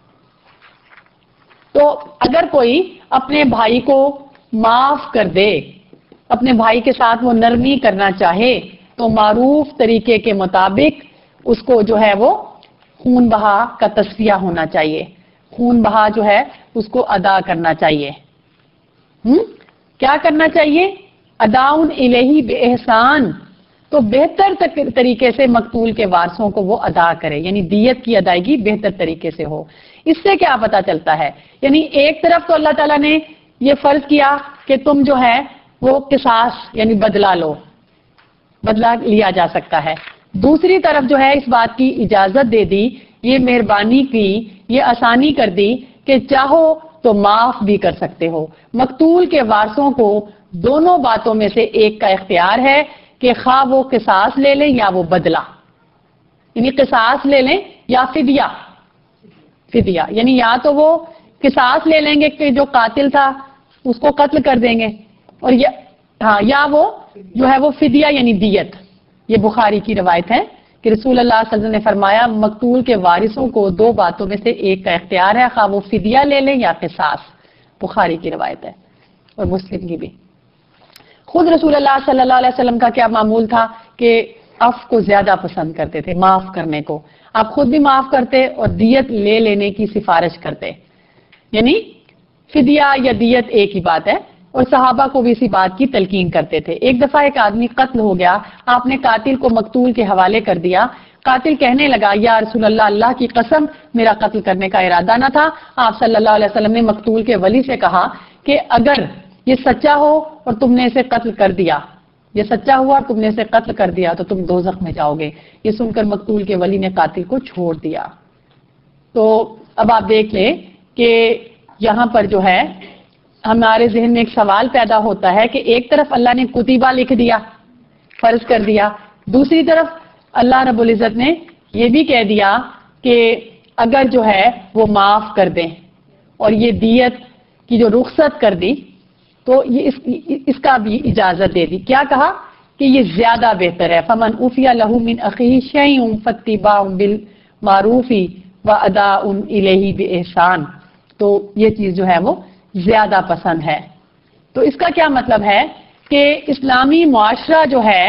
تو اگر کوئی اپنے بھائی کو معاف کر دے، اپنے بھائی کے ساتھ وہ نرمی کرنا چاہے تو معروف طریقے کے مطابق اس کو جو ہے وہ خون بہا کا تصفیہ ہونا چاہیے، خون بہا جو ہے اس کو ادا کرنا چاہیے۔ کیا کرنا چاہیے؟ اداء الیہ باحسان، تو بہتر طریقے سے مقتول کے وارثوں کو وہ ادا کرے، یعنی دیت کی ادائیگی بہتر طریقے سے ہو۔ اس سے کیا پتہ چلتا ہے؟ یعنی ایک طرف تو اللہ تعالیٰ نے یہ فرض کیا کہ تم جو ہے وہ قصاص یعنی بدلہ لو، بدلہ لیا جا سکتا ہے، دوسری طرف جو ہے اس بات کی اجازت دے دی یہ مہربانی کی، یہ آسانی کر دی کہ چاہو تو معاف بھی کر سکتے ہو۔ مقتول کے وارثوں کو دونوں باتوں میں سے ایک کا اختیار ہے کہ خواہ وہ قصاص لے لیں یا وہ بدلہ، یعنی قصاص لے لیں یا فدیہ، یعنی یا تو وہ قصاص لے لیں گے کہ جو قاتل تھا اس کو قتل کر دیں گے، اور یا وہ جو ہے وہ فدیہ یعنی دیت۔ یہ بخاری کی روایت ہے کہ رسول اللہ صلی اللہ علیہ وسلم نے فرمایا مقتول کے وارثوں کو دو باتوں میں سے ایک کا اختیار ہے، خواہ وہ فدیہ لے لیں یا قصاص۔ بخاری کی روایت ہے اور مسلم کی بھی۔ خود رسول اللہ صلی اللہ علیہ وسلم کا کیا معمول تھا کہ عفو کو زیادہ پسند کرتے تھے، معاف کرنے کو۔ آپ خود بھی معاف کرتے اور دیت لے لینے کی سفارش کرتے، یعنی فدیہ یا دیت ایک ہی بات ہے، اور صحابہ کو بھی اسی بات کی تلقین کرتے تھے۔ ایک دفعہ ایک آدمی قتل ہو گیا، آپ نے قاتل کو مقتول کے حوالے کر دیا۔ قاتل کہنے لگا یا رسول اللہ، اللہ کی قسم میرا قتل کرنے کا ارادہ نہ تھا۔ آپ صلی اللہ علیہ وسلم نے مقتول کے ولی سے کہا کہ اگر یہ سچا ہو اور تم نے اسے قتل کر دیا، یہ سچا ہوا اور تم نے اسے قتل کر دیا تو تم دوزخ میں جاؤ گے۔ یہ سن کر مقتول کے ولی نے قاتل کو چھوڑ دیا۔ تو اب آپ دیکھ لیں کہ یہاں پر جو ہے ہمارے ذہن میں ایک سوال پیدا ہوتا ہے کہ ایک طرف اللہ نے کتبہ لکھ دیا، فرض کر دیا، دوسری طرف اللہ رب العزت نے یہ بھی کہہ دیا کہ اگر جو ہے وہ معاف کر دیں، اور یہ دیت کی جو رخصت کر دی تو یہ اس کا بھی اجازت دے دی۔ کیا کہا کہ یہ زیادہ بہتر ہے، فمن عفی لہ من اخیہ شیء فاتباع بالمعروف واداء الیہ باحسان، تو یہ چیز جو ہے وہ زیادہ پسند ہے۔ تو اس کا کیا مطلب ہے کہ اسلامی معاشرہ جو ہے،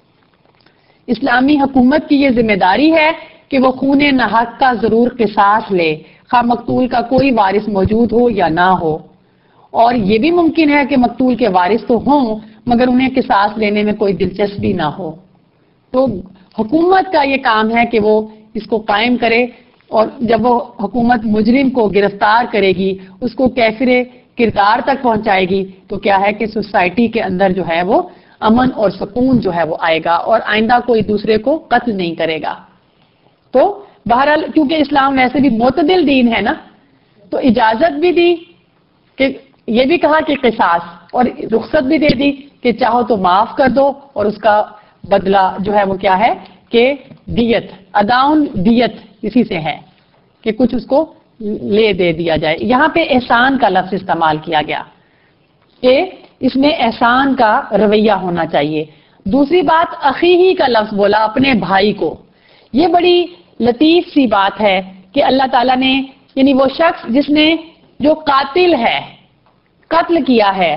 اسلامی حکومت کی یہ ذمہ داری ہے کہ وہ خون ناحق کا ضرور قصاص لے، خواہ مقتول کا کوئی وارث موجود ہو یا نہ ہو۔ اور یہ بھی ممکن ہے کہ مقتول کے وارث تو ہوں مگر انہیں قصاص لینے میں کوئی دلچسپی نہ ہو، تو حکومت کا یہ کام ہے کہ وہ اس کو قائم کرے، اور جب وہ حکومت مجرم کو گرفتار کرے گی، اس کو کیفر کردار تک پہنچائے گی، تو کیا ہے کہ سوسائٹی کے اندر جو ہے وہ امن اور سکون جو ہے وہ آئے گا، اور آئندہ کوئی دوسرے کو قتل نہیں کرے گا۔ تو بہرحال کیونکہ اسلام ویسے بھی معتدل دین ہے نا، تو اجازت بھی دی کہ یہ بھی کہا کہ قصاص، اور رخصت بھی دے دی کہ چاہو تو معاف کر دو، اور اس کا بدلہ جو ہے وہ کیا ہے کہ دیت، اداؤن دیت اسی سے ہے کہ کچھ اس کو لے دے دیا جائے۔ یہاں پہ احسان کا لفظ استعمال کیا گیا کہ اس میں احسان کا رویہ ہونا چاہیے۔ دوسری بات اخیہ کا لفظ بولا، اپنے بھائی کو۔ یہ بڑی لطیف سی بات ہے کہ اللہ تعالیٰ نے، یعنی وہ شخص جس نے جو قاتل ہے، قتل کیا ہے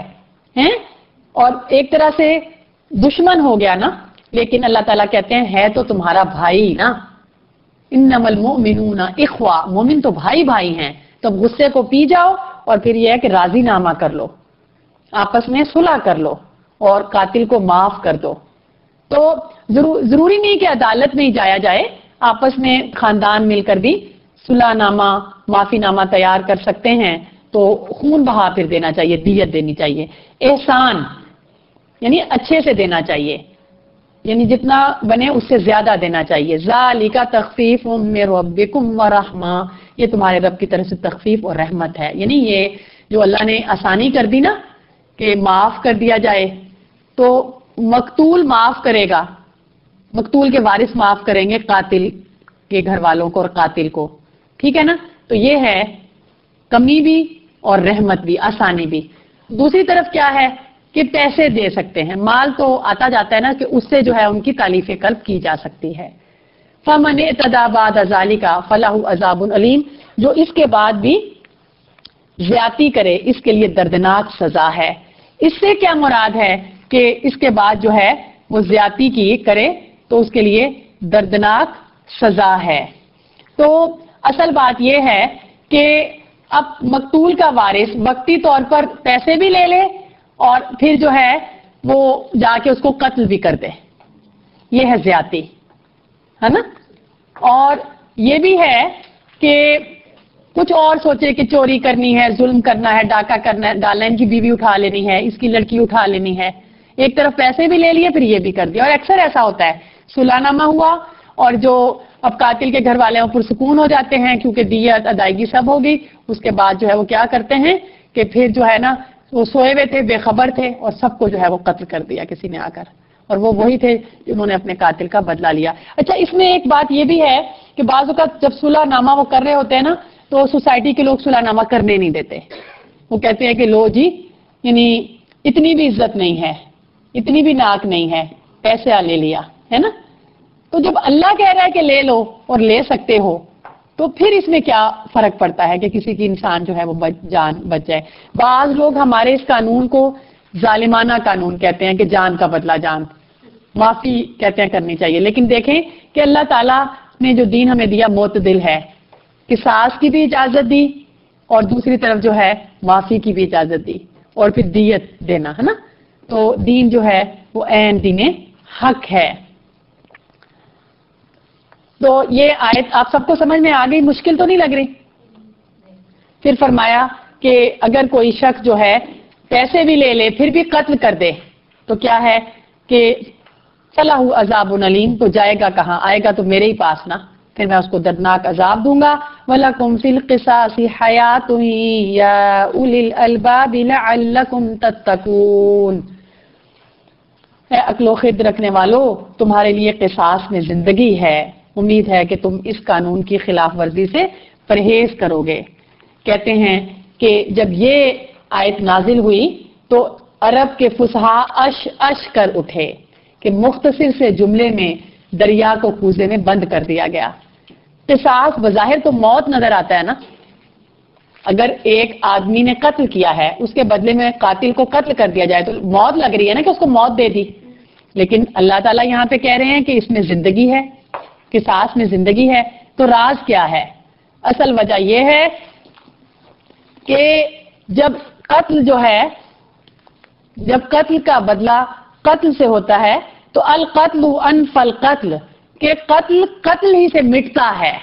اور ایک طرح سے دشمن ہو گیا نا، لیکن اللہ تعالیٰ کہتے ہیں ہے تو تمہارا بھائی نا، انما المؤمنون اخوہ، مومن تو بھائی بھائی ہیں، تو اب غصے کو پی جاؤ اور پھر یہ ہے کہ راضی نامہ کر لو، آپس میں صلح کر لو اور قاتل کو معاف کر دو۔ تو ضروری نہیں کہ عدالت میں ہی جایا جائے، آپس میں خاندان مل کر بھی صلح نامہ، معافی نامہ تیار کر سکتے ہیں، تو خون بہا پھر دینا چاہیے، دیت دینی چاہیے۔ احسان یعنی اچھے سے دینا چاہیے، یعنی جتنا بنے اس سے زیادہ دینا چاہیے۔ ذالک تخفیف من ربکم ورحمہ، یہ تمہارے رب کی طرف سے تخفیف اور رحمت ہے، یعنی یہ جو اللہ نے آسانی کر دی نا کہ معاف کر دیا جائے، تو مقتول معاف کرے گا، مقتول کے وارث معاف کریں گے قاتل کے گھر والوں کو اور قاتل کو، ٹھیک ہے نا، تو یہ ہے کمی بھی اور رحمت بھی، آسانی بھی۔ دوسری طرف کیا ہے کہ پیسے دے سکتے ہیں، مال تو آتا جاتا ہے نا، کہ اس سے جو ہے ان کی تالیف قلب کی جا سکتی ہے۔ فَمَنِ اعْتَدَىٰ بَعْدَ ذَٰلِكَ فَلَهُ عَذَابٌ أَلِيمٌ، جو اس کے بعد بھی زیادتی کرے اس کے لیے دردناک سزا ہے۔ اس سے کیا مراد ہے کہ اس کے بعد جو ہے وہ زیادتی کی کرے تو اس کے لیے دردناک سزا ہے۔ تو اصل بات یہ ہے کہ اب مقتول کا وارث وقتی طور پر پیسے بھی لے لے اور پھر جو ہے وہ جا کے اس کو قتل بھی کر دے، یہ ہے زیادتی، ہے نا۔ اور یہ بھی ہے کہ کچھ اور سوچے کہ چوری کرنی ہے، ظلم کرنا ہے، ڈاکہ کرنا ہے، ڈالنا، ان کی بیوی اٹھا لینی ہے، اس کی لڑکی اٹھا لینی ہے، ایک طرف پیسے بھی لے لیے پھر یہ بھی کر دیا۔ اور اکثر ایسا ہوتا ہے، صلح نامہ ہوا اور جو اب قاتل کے گھر والے پرسکون ہو جاتے ہیں کیونکہ دیت ادائیگی سب ہوگی. اس کے بعد جو ہے وہ کیا کرتے ہیں کہ پھر جو ہے نا وہ سوئے ہوئے تھے، بے خبر تھے، اور سب کو جو ہے وہ قتل کر دیا کسی نے آ کر، اور وہ وہی تھے جنہوں نے اپنے قاتل کا بدلہ لیا. اچھا، اس میں ایک بات یہ بھی ہے کہ بعض اوقات جب صلح نامہ وہ کر رہے ہوتے ہیں نا تو سوسائٹی کے لوگ صلح نامہ کرنے نہیں دیتے. وہ کہتے ہیں کہ لو جی، یعنی اتنی بھی عزت نہیں ہے، اتنی بھی ناک نہیں ہے، پیسہ لے لیا ہے نا. تو جب اللہ کہہ رہا ہے کہ لے لو اور لے سکتے ہو تو پھر اس میں کیا فرق پڑتا ہے کہ کسی کی انسان جو ہے وہ جان بچ جائے. بعض لوگ ہمارے اس قانون کو ظالمانہ قانون کہتے ہیں کہ جان کا بدلہ جان، معافی کہتے ہیں کرنی چاہیے. لیکن دیکھیں کہ اللہ تعالیٰ نے جو دین ہمیں دیا معتدل ہے، قصاص کی بھی اجازت دی اور دوسری طرف جو ہے معافی کی بھی اجازت دی اور پھر دیت دینا ہے نا. تو دین جو ہے وہ عین دین حق ہے. تو یہ آیت آپ سب کو سمجھ میں آ گئی؟ مشکل تو نہیں لگ رہی؟ پھر فرمایا کہ اگر کوئی شخص جو ہے پیسے بھی لے لے پھر بھی قتل کر دے تو کیا ہے کہ فَلَهُ عَذَابٌ أَلِيمٌ، تو جائے گا کہاں؟ آئے گا تو میرے ہی پاس نا، پھر میں اس کو دردناک عذاب دوں گا. وَلَكُمْ فِي الْقِصَاصِ حَيَاةٌ يَا أُولِي الْأَلْبَابِ لَعَلَّكُمْ تَتَّقُونَ. اے عقل و خرد رکھنے والو، تمہارے لیے قصاص میں زندگی ہے، امید ہے کہ تم اس قانون کی خلاف ورزی سے پرہیز کرو گے. کہتے ہیں کہ جب یہ آیت نازل ہوئی تو عرب کے فصحا اش اش کر اٹھے کہ مختصر سے جملے میں دریا کو کوزے میں بند کر دیا گیا. قصاص بظاہر تو موت نظر آتا ہے نا، اگر ایک آدمی نے قتل کیا ہے اس کے بدلے میں قاتل کو قتل کر دیا جائے تو موت لگ رہی ہے نا کہ اس کو موت دے دی. لیکن اللہ تعالیٰ یہاں پہ کہہ رہے ہیں کہ اس میں زندگی ہے، قصاص میں زندگی ہے. تو راز کیا ہے؟ اصل وجہ یہ ہے کہ جب قتل جو ہے، جب قتل کا بدلہ قتل سے ہوتا ہے تو القتل انف القتل، کہ قتل قتل ہی سے مٹتا ہے.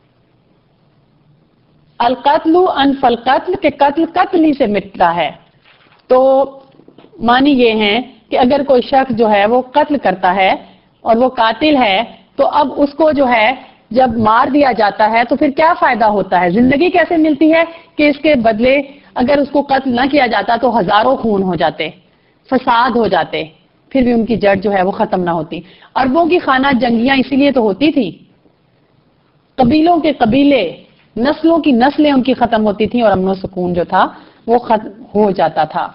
القتل انف القتل، کہ قتل قتل ہی سے مٹتا ہے. تو معنی یہ ہے کہ اگر کوئی شخص جو ہے وہ قتل کرتا ہے اور وہ قاتل ہے تو اب اس کو جو ہے جب مار دیا جاتا ہے تو پھر کیا فائدہ ہوتا ہے؟ زندگی کیسے ملتی ہے کہ اس کے بدلے اگر اس کو قتل نہ کیا جاتا تو ہزاروں خون ہو جاتے، فساد ہو جاتے، پھر بھی ان کی جڑ جو ہے وہ ختم نہ ہوتی. عربوں کی خانہ جنگیاں اسی لیے تو ہوتی تھی، قبیلوں کے قبیلے، نسلوں کی نسلیں ان کی ختم ہوتی تھیں اور امن و سکون جو تھا وہ ختم ہو جاتا تھا.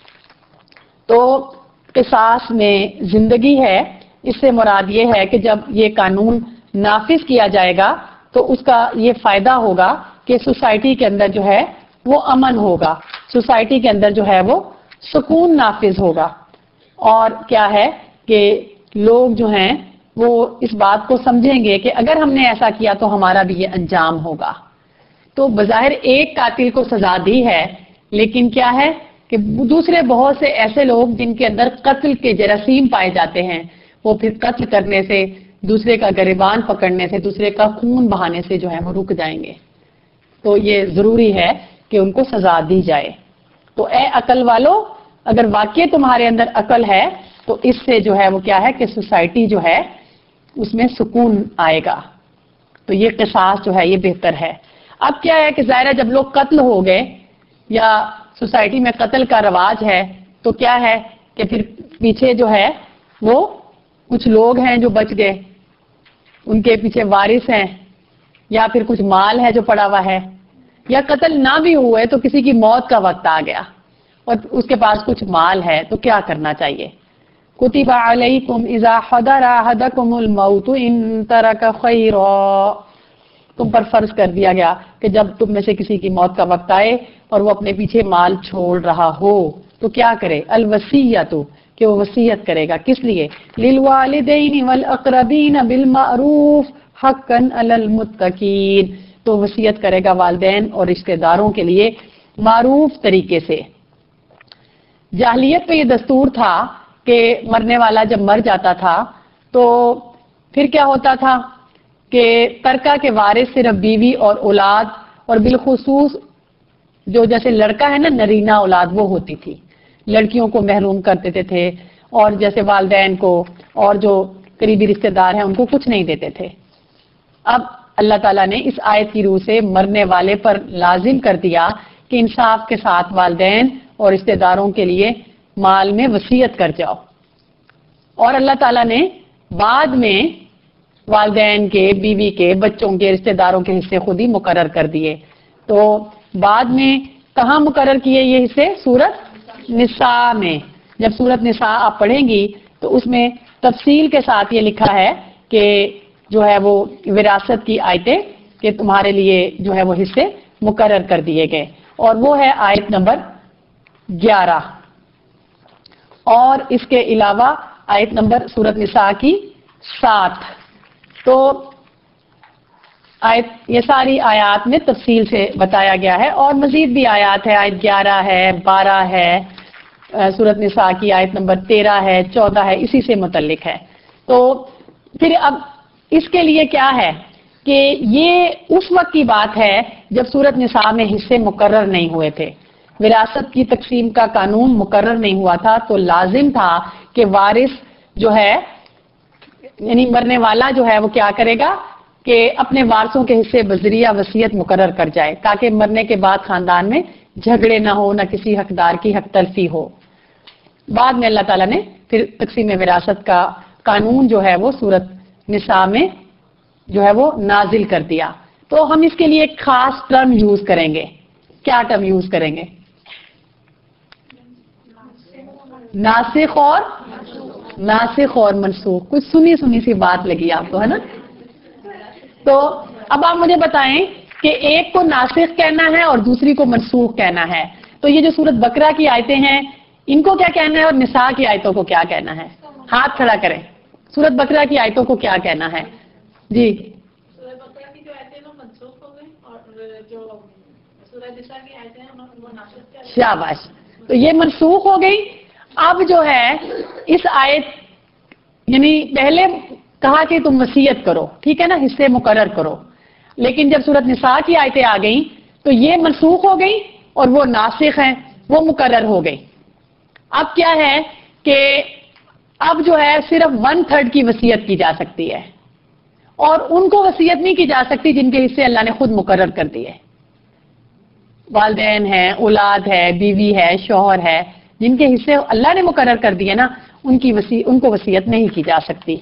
تو قصاص میں زندگی ہے، اس سے مراد یہ ہے کہ جب یہ قانون نافذ کیا جائے گا تو اس کا یہ فائدہ ہوگا کہ سوسائٹی کے اندر جو ہے وہ امن ہوگا، سوسائٹی کے اندر جو ہے وہ سکون نافذ ہوگا. اور کیا ہے کہ لوگ جو ہیں وہ اس بات کو سمجھیں گے کہ اگر ہم نے ایسا کیا تو ہمارا بھی یہ انجام ہوگا. تو بظاہر ایک قاتل کو سزا دی ہے، لیکن کیا ہے کہ دوسرے بہت سے ایسے لوگ جن کے اندر قتل کے جراثیم پائے جاتے ہیں وہ پھر قتل کرنے سے، دوسرے کا گریبان پکڑنے سے، دوسرے کا خون بہانے سے جو ہے وہ رک جائیں گے. تو یہ ضروری ہے کہ ان کو سزا دی جائے. تو اے عقل والو، اگر واقعی تمہارے اندر عقل ہے تو اس سے جو ہے وہ کیا ہے کہ سوسائٹی جو ہے اس میں سکون آئے گا. تو یہ قصاص جو ہے یہ بہتر ہے. اب کیا ہے کہ ظاہر ہے جب لوگ قتل ہو گئے یا سوسائٹی میں قتل کا رواج ہے تو کیا ہے کہ پھر پیچھے جو ہے وہ کچھ لوگ ہیں جو بچ گئے، ان کے پیچھے وارث ہیں، یا پھر کچھ مال ہے جو پڑا ہوا ہے، یا قتل نہ بھی ہوئے تو کسی کی موت کا وقت آ گیا اور اس کے پاس کچھ مال ہے تو کیا کرنا چاہیے؟ کتب علیکم اذا حضر احدکم الموت ان ترک خیرا، تم پر فرض کر دیا گیا کہ جب تم میں سے کسی کی موت کا وقت آئے اور وہ اپنے پیچھے مال چھوڑ رہا ہو تو کیا کرے؟ الوصیۃ، کہ وہ وصیت کرے گا. کس لیے؟ للوالدین والاقربین بالمعروف حقا علی المتقین، تو وصیت کرے گا والدین اور رشتہ داروں کے لیے معروف طریقے سے. جاہلیت میں یہ دستور تھا کہ مرنے والا جب مر جاتا تھا تو پھر کیا ہوتا تھا کہ ترکہ کے وارث صرف بیوی اور اولاد، اور بالخصوص جو جیسے لڑکا ہے نا نرینہ اولاد وہ ہوتی تھی، لڑکیوں کو محروم کر دیتے تھے، اور جیسے والدین کو اور جو قریبی رشتہ دار ہیں ان کو کچھ نہیں دیتے تھے. اب اللہ تعالیٰ نے اس آیت کی روح سے مرنے والے پر لازم کر دیا کہ انصاف کے ساتھ والدین اور رشتہ داروں کے لیے مال میں وصیت کر جاؤ، اور اللہ تعالیٰ نے بعد میں والدین کے، بیوی کے، بچوں کے، رشتہ داروں کے حصے خود ہی مقرر کر دیے۔ تو بعد میں کہاں مقرر کیے یہ حصے؟ سورۃ نساء میں۔ جب سورۃ نساء آپ پڑھیں گی تو اس میں تفصیل کے ساتھ یہ لکھا ہے کہ جو ہے وہ وراثت کی آیتیں کہ تمہارے لیے جو ہے وہ حصے مقرر کر دیے گئے، اور وہ ہے آیت نمبر 11، اور اس کے علاوہ آیت نمبر سورۃ نساء کی 7۔ تو آیت، یہ ساری آیات میں تفصیل سے بتایا گیا ہے، اور مزید بھی آیات ہے، آیت 11 ہے، 12 ہے، سورۃ نساء کی آیت نمبر 13 ہے، 14 ہے، اسی سے متعلق ہے۔ تو پھر اب اس کے لیے کیا ہے کہ یہ اس وقت کی بات ہے جب سورۃ نساء میں حصے مقرر نہیں ہوئے تھے، وراثت کی تقسیم کا قانون مقرر نہیں ہوا تھا، تو لازم تھا کہ وارث جو ہے یعنی مرنے والا جو ہے وہ کیا کرے گا کہ اپنے وارثوں کے حصے بذریعہ وصیت مقرر کر جائے، تاکہ مرنے کے بعد خاندان میں جھگڑے نہ ہو، نہ کسی حقدار کی حق تلفی ہو۔ بعد میں اللہ تعالیٰ نے پھر تقسیم وراثت کا قانون جو ہے وہ سورۃ نساء میں جو ہے وہ نازل کر دیا۔ تو ہم اس کے لیے ایک خاص ٹرم یوز کریں گے۔ کیا ٹرم یوز کریں گے؟ ناسخ اور منسوخ۔ کچھ سنی سنی سی بات لگی آپ کو، ہے نا؟ تو اب آپ مجھے بتائیں کہ ایک کو ناسخ کہنا ہے اور دوسری کو منسوخ کہنا ہے، تو یہ جو سورۃ بقرہ کی آیتیں ہیں ان کو کیا کہنا ہے اور نساء کی آیتوں کو کیا کہنا ہے؟ ہاتھ کھڑا کریں۔ سورۃ بقرہ کی آیتوں کو کیا کہنا ہے؟ جی، سورۃ بقرہ کی جو آیتیں ہیں وہ منسوخ ہو گئی، اور جو سورۃ نساء کی آیتیں ہیں وہ ناسخ۔ شاباش۔ تو یہ منسوخ ہو گئی۔ اب جو ہے اس آیت یعنی پہلے کہا کہ تم وصیت کرو، ٹھیک ہے نا، حصے مقرر کرو، لیکن جب سورۃ نساء کی آیتیں آ گئیں تو یہ منسوخ ہو گئی اور وہ ناسخ ہیں، وہ مقرر ہو گئی۔ اب کیا ہے کہ اب جو ہے صرف 1/3 کی وصیت کی جا سکتی ہے، اور ان کو وصیت نہیں کی جا سکتی جن کے حصے اللہ نے خود مقرر کر دیے۔ والدین ہیں، اولاد ہے، بیوی ہے، شوہر ہے، جن کے حصے اللہ نے مقرر کر دیے نا، ان کو وصیت نہیں کی جا سکتی۔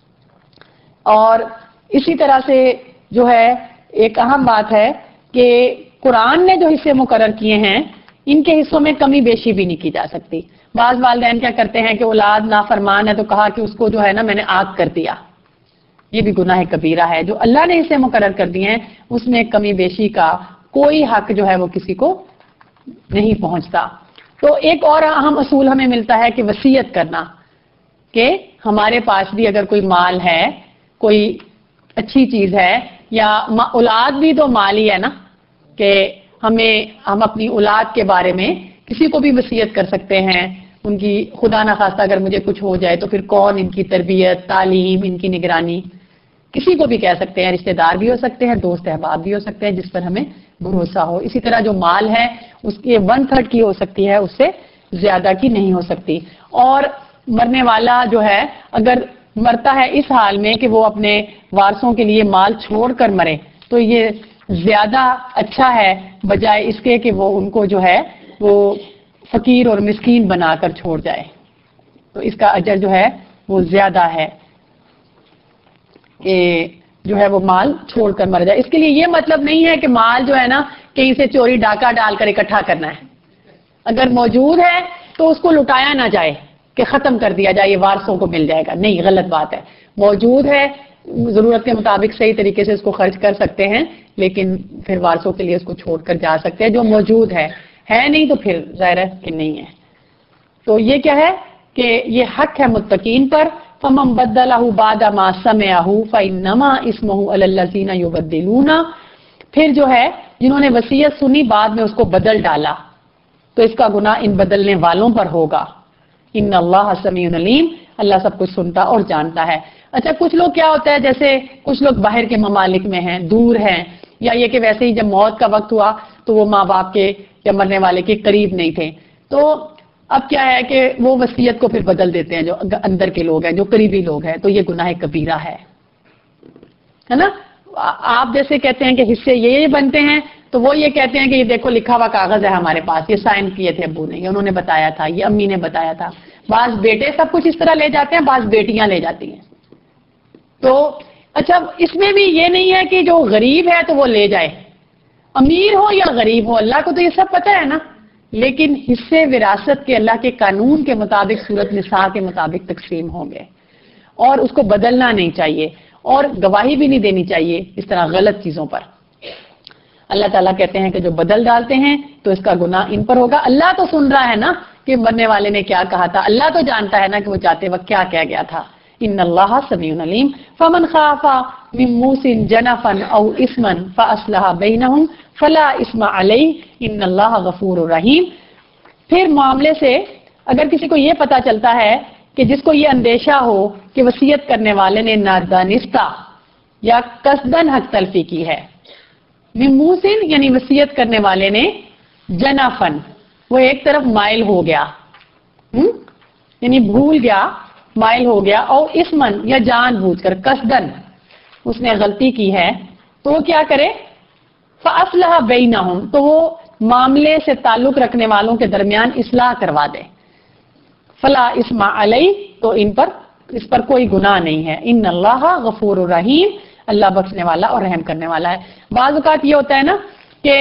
اور اسی طرح سے جو ہے ایک اہم بات ہے کہ قرآن نے جو حصے مقرر کیے ہیں ان کے حصوں میں کمی بیشی بھی نہیں کی جا سکتی۔ بعض والدین کیا کرتے ہیں کہ اولاد نافرمان ہے تو کہا کہ اس کو جو ہے نا میں نے آگ کر دیا، یہ بھی گناہ کبیرہ ہے۔ جو اللہ نے حصے مقرر کر دیے ہیں اس میں کمی بیشی کا کوئی حق جو ہے وہ کسی کو نہیں پہنچتا۔ تو ایک اور اہم اصول ہمیں ملتا ہے کہ وصیت کرنا، کہ ہمارے پاس بھی اگر کوئی مال ہے، کوئی اچھی چیز ہے، یا اولاد بھی تو مال ہی ہے نا، کہ ہم اپنی اولاد کے بارے میں کسی کو بھی وصیت کر سکتے ہیں، ان کی خدا نخواستہ اگر مجھے کچھ ہو جائے تو پھر کون ان کی تربیت، تعلیم، ان کی نگرانی، کسی کو بھی کہہ سکتے ہیں، رشتہ دار بھی ہو سکتے ہیں، دوست احباب بھی ہو سکتے ہیں جس پر ہمیں بھروسہ ہو۔ اسی طرح جو مال ہے اس کی 1/3 کی ہو سکتی ہے، اس سے زیادہ کی نہیں ہو سکتی۔ اور مرنے والا جو ہے اگر مرتا ہے اس حال میں کہ وہ اپنے وارثوں کے لیے مال چھوڑ کر مرے تو یہ زیادہ اچھا ہے بجائے اس کے کہ وہ ان کو جو ہے وہ فقیر اور مسکین بنا کر چھوڑ جائے، تو اس کا اجر جو ہے وہ زیادہ ہے کہ جو ہے وہ مال چھوڑ کر مر جائے۔ اس کے لیے یہ مطلب نہیں ہے کہ مال جو ہے نا کہیں سے چوری ڈاکہ ڈال کر اکٹھا کرنا ہے، اگر موجود ہے تو اس کو لٹایا نہ جائے کہ ختم کر دیا جائے، یہ وارثوں کو مل جائے گا، نہیں، غلط بات ہے۔ موجود ہے، ضرورت کے مطابق صحیح طریقے سے اس کو خرچ کر سکتے ہیں، لیکن پھر وارثوں کے لیے اس کو چھوڑ کر جا سکتے ہیں جو موجود ہے نہیں تو پھر ظاہر ہے کہ نہیں ہے۔ تو یہ کیا ہے کہ یہ حق ہے متقین پر۔ فَمَن بَدَّلَهُ بَعْدَ مَا سَمِعَهُ فَإِنَّمَا إِثْمُهُ عَلَى الَّذِينَ يُبَدِّلُونَ، پھر جو ہے جنہوں نے وصیت سنی بعد میں اس کو بدل ڈالا تو اس کا گناہ ان بدلنے والوں پر ہوگا۔ ان اللہ سمیع علیم، اللہ سب کچھ سنتا اور جانتا ہے۔ اچھا، کچھ لوگ کیا ہوتا ہے، جیسے کچھ لوگ باہر کے ممالک میں ہیں، دور ہیں، یا یہ کہ ویسے ہی جب موت کا وقت ہوا تو وہ ماں باپ کے یا مرنے والے کے قریب نہیں تھے، تو اب کیا ہے کہ وہ وصیت کو پھر بدل دیتے ہیں، جو اندر کے لوگ ہیں، جو قریبی لوگ ہیں، تو یہ گناہ کبیرہ ہے نا۔ آپ جیسے کہتے ہیں کہ حصے یہ بنتے ہیں، تو وہ یہ کہتے ہیں کہ یہ دیکھو لکھا ہوا کاغذ ہے ہمارے پاس، یہ سائن کیے تھے ابو نے، یہ انہوں نے بتایا تھا، یہ امی نے بتایا تھا. بعض بیٹے سب کچھ اس طرح لے جاتے ہیں، بعض بیٹیاں لے جاتی ہیں. تو اچھا اس میں بھی یہ نہیں ہے کہ جو غریب ہے تو وہ لے جائے، امیر ہو یا غریب ہو، اللہ کو تو یہ سب پتہ ہے نا. لیکن حصے وراثت کے اللہ کے قانون کے مطابق سورۃ نساء کے مطابق تقسیم ہوں گے، اور اس کو بدلنا نہیں چاہیے، اور گواہی بھی نہیں دینی چاہیے اس طرح غلط چیزوں پر. اللہ تعالیٰ کہتے ہیں کہ جو بدل ڈالتے ہیں تو اس کا گناہ ان پر ہوگا. اللہ تو سن رہا ہے نا کہ مرنے والے نے کیا کہا تھا، اللہ تو جانتا ہے نا کہ وہ چاہتے وقت کیا کہہ گیا تھا. ان اللہ سمیع علیم. فمن خاف من موص جنفا او اثما فاصلح بینہم فلا اثم علیہ ان اللہ غفور رحیم. پھر معاملے سے اگر کسی کو یہ پتا چلتا ہے کہ جس کو یہ اندیشہ ہو کہ وصیت کرنے والے نے نادانستہ یا قصدن حق تلفی کی ہے، مموسن یعنی وصیت کرنے والے نے جنفن وہ ایک طرف مائل ہو گیا، یعنی بھول گیا، مائل ہو گیا، اور اسمن یا جان بوجھ کر قصدن اس نے غلطی کی ہے، تو وہ کیا کرے؟ فاصلح بینہم تو وہ معاملے سے تعلق رکھنے والوں کے درمیان اصلاح کروا دے. فلا اسم علیہ تو اس پر کوئی گناہ نہیں ہے. ان اللہ غفور الرحیم اللہ بخشنے والا اور رحم کرنے والا ہے. بعض اوقات یہ ہوتا ہے نا کہ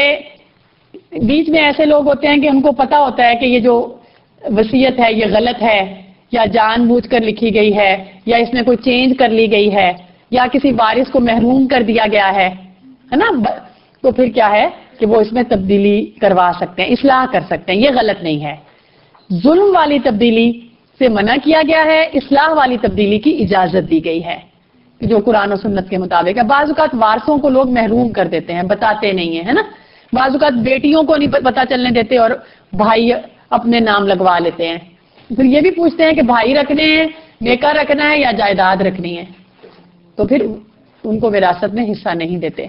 بیچ میں ایسے لوگ ہوتے ہیں کہ ان کو پتا ہوتا ہے کہ یہ جو وصیت ہے یہ غلط ہے، یا جان بوجھ کر لکھی گئی ہے، یا اس میں کوئی چینج کر لی گئی ہے، یا کسی وارث کو محروم کر دیا گیا ہے نا، تو پھر کیا ہے کہ وہ اس میں تبدیلی کروا سکتے ہیں، اصلاح کر سکتے ہیں. یہ غلط نہیں ہے. ظلم والی تبدیلی سے منع کیا گیا ہے، اصلاح والی تبدیلی کی اجازت دی گئی ہے جو قرآن و سنت کے مطابق ہے. بعض اوقات وارثوں کو لوگ محروم کر دیتے ہیں، بتاتے نہیں ہیں، ہے نا. بعض اوقات بیٹیوں کو نہیں پتا چلنے دیتے اور بھائی اپنے نام لگوا لیتے ہیں. پھر یہ بھی پوچھتے ہیں کہ بھائی رکھنے ہیں، میکا رکھنا ہے یا جائیداد رکھنی ہے، تو پھر ان کو وراثت میں حصہ نہیں دیتے.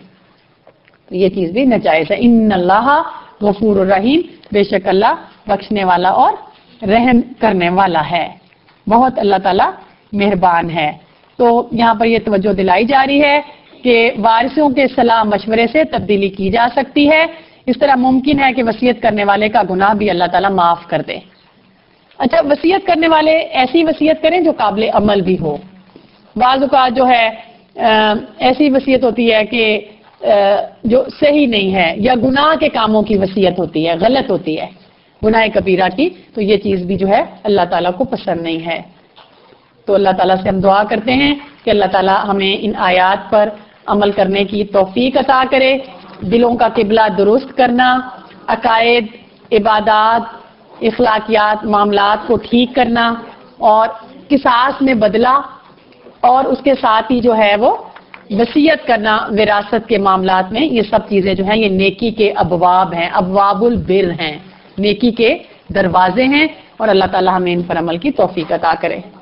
تو یہ چیز بھی ناجائز ہے. ان اللہ غفور الرحیم بے شک اللہ بخشنے والا اور رحم کرنے والا ہے، بہت اللہ تعالیٰ مہربان ہے. تو یہاں پر یہ توجہ دلائی جا رہی ہے کہ وارثوں کے صلاح مشورے سے تبدیلی کی جا سکتی ہے. اس طرح ممکن ہے کہ وصیت کرنے والے کا گناہ بھی اللہ تعالیٰ معاف کر دے. اچھا وصیت کرنے والے ایسی وصیت کریں جو قابل عمل بھی ہو. بعض اوقات جو ہے ایسی وصیت ہوتی ہے کہ جو صحیح نہیں ہے، یا گناہ کے کاموں کی وصیت ہوتی ہے، غلط ہوتی ہے، گناہ کبیرہ کی، تو یہ چیز بھی جو ہے اللہ تعالیٰ کو پسند نہیں ہے. تو اللہ تعالیٰ سے ہم دعا کرتے ہیں کہ اللہ تعالیٰ ہمیں ان آیات پر عمل کرنے کی توفیق عطا کرے، دلوں کا قبلہ درست کرنا، عقائد، عبادات، اخلاقیات، معاملات کو ٹھیک کرنا، اور قصاص میں بدلہ، اور اس کے ساتھ ہی جو ہے وہ وصیت کرنا وراثت کے معاملات میں. یہ سب چیزیں جو ہیں یہ نیکی کے ابواب ہیں، ابواب البر ہیں، نیکی کے دروازے ہیں، اور اللہ تعالیٰ ہمیں ان پر عمل کی توفیق عطا کرے.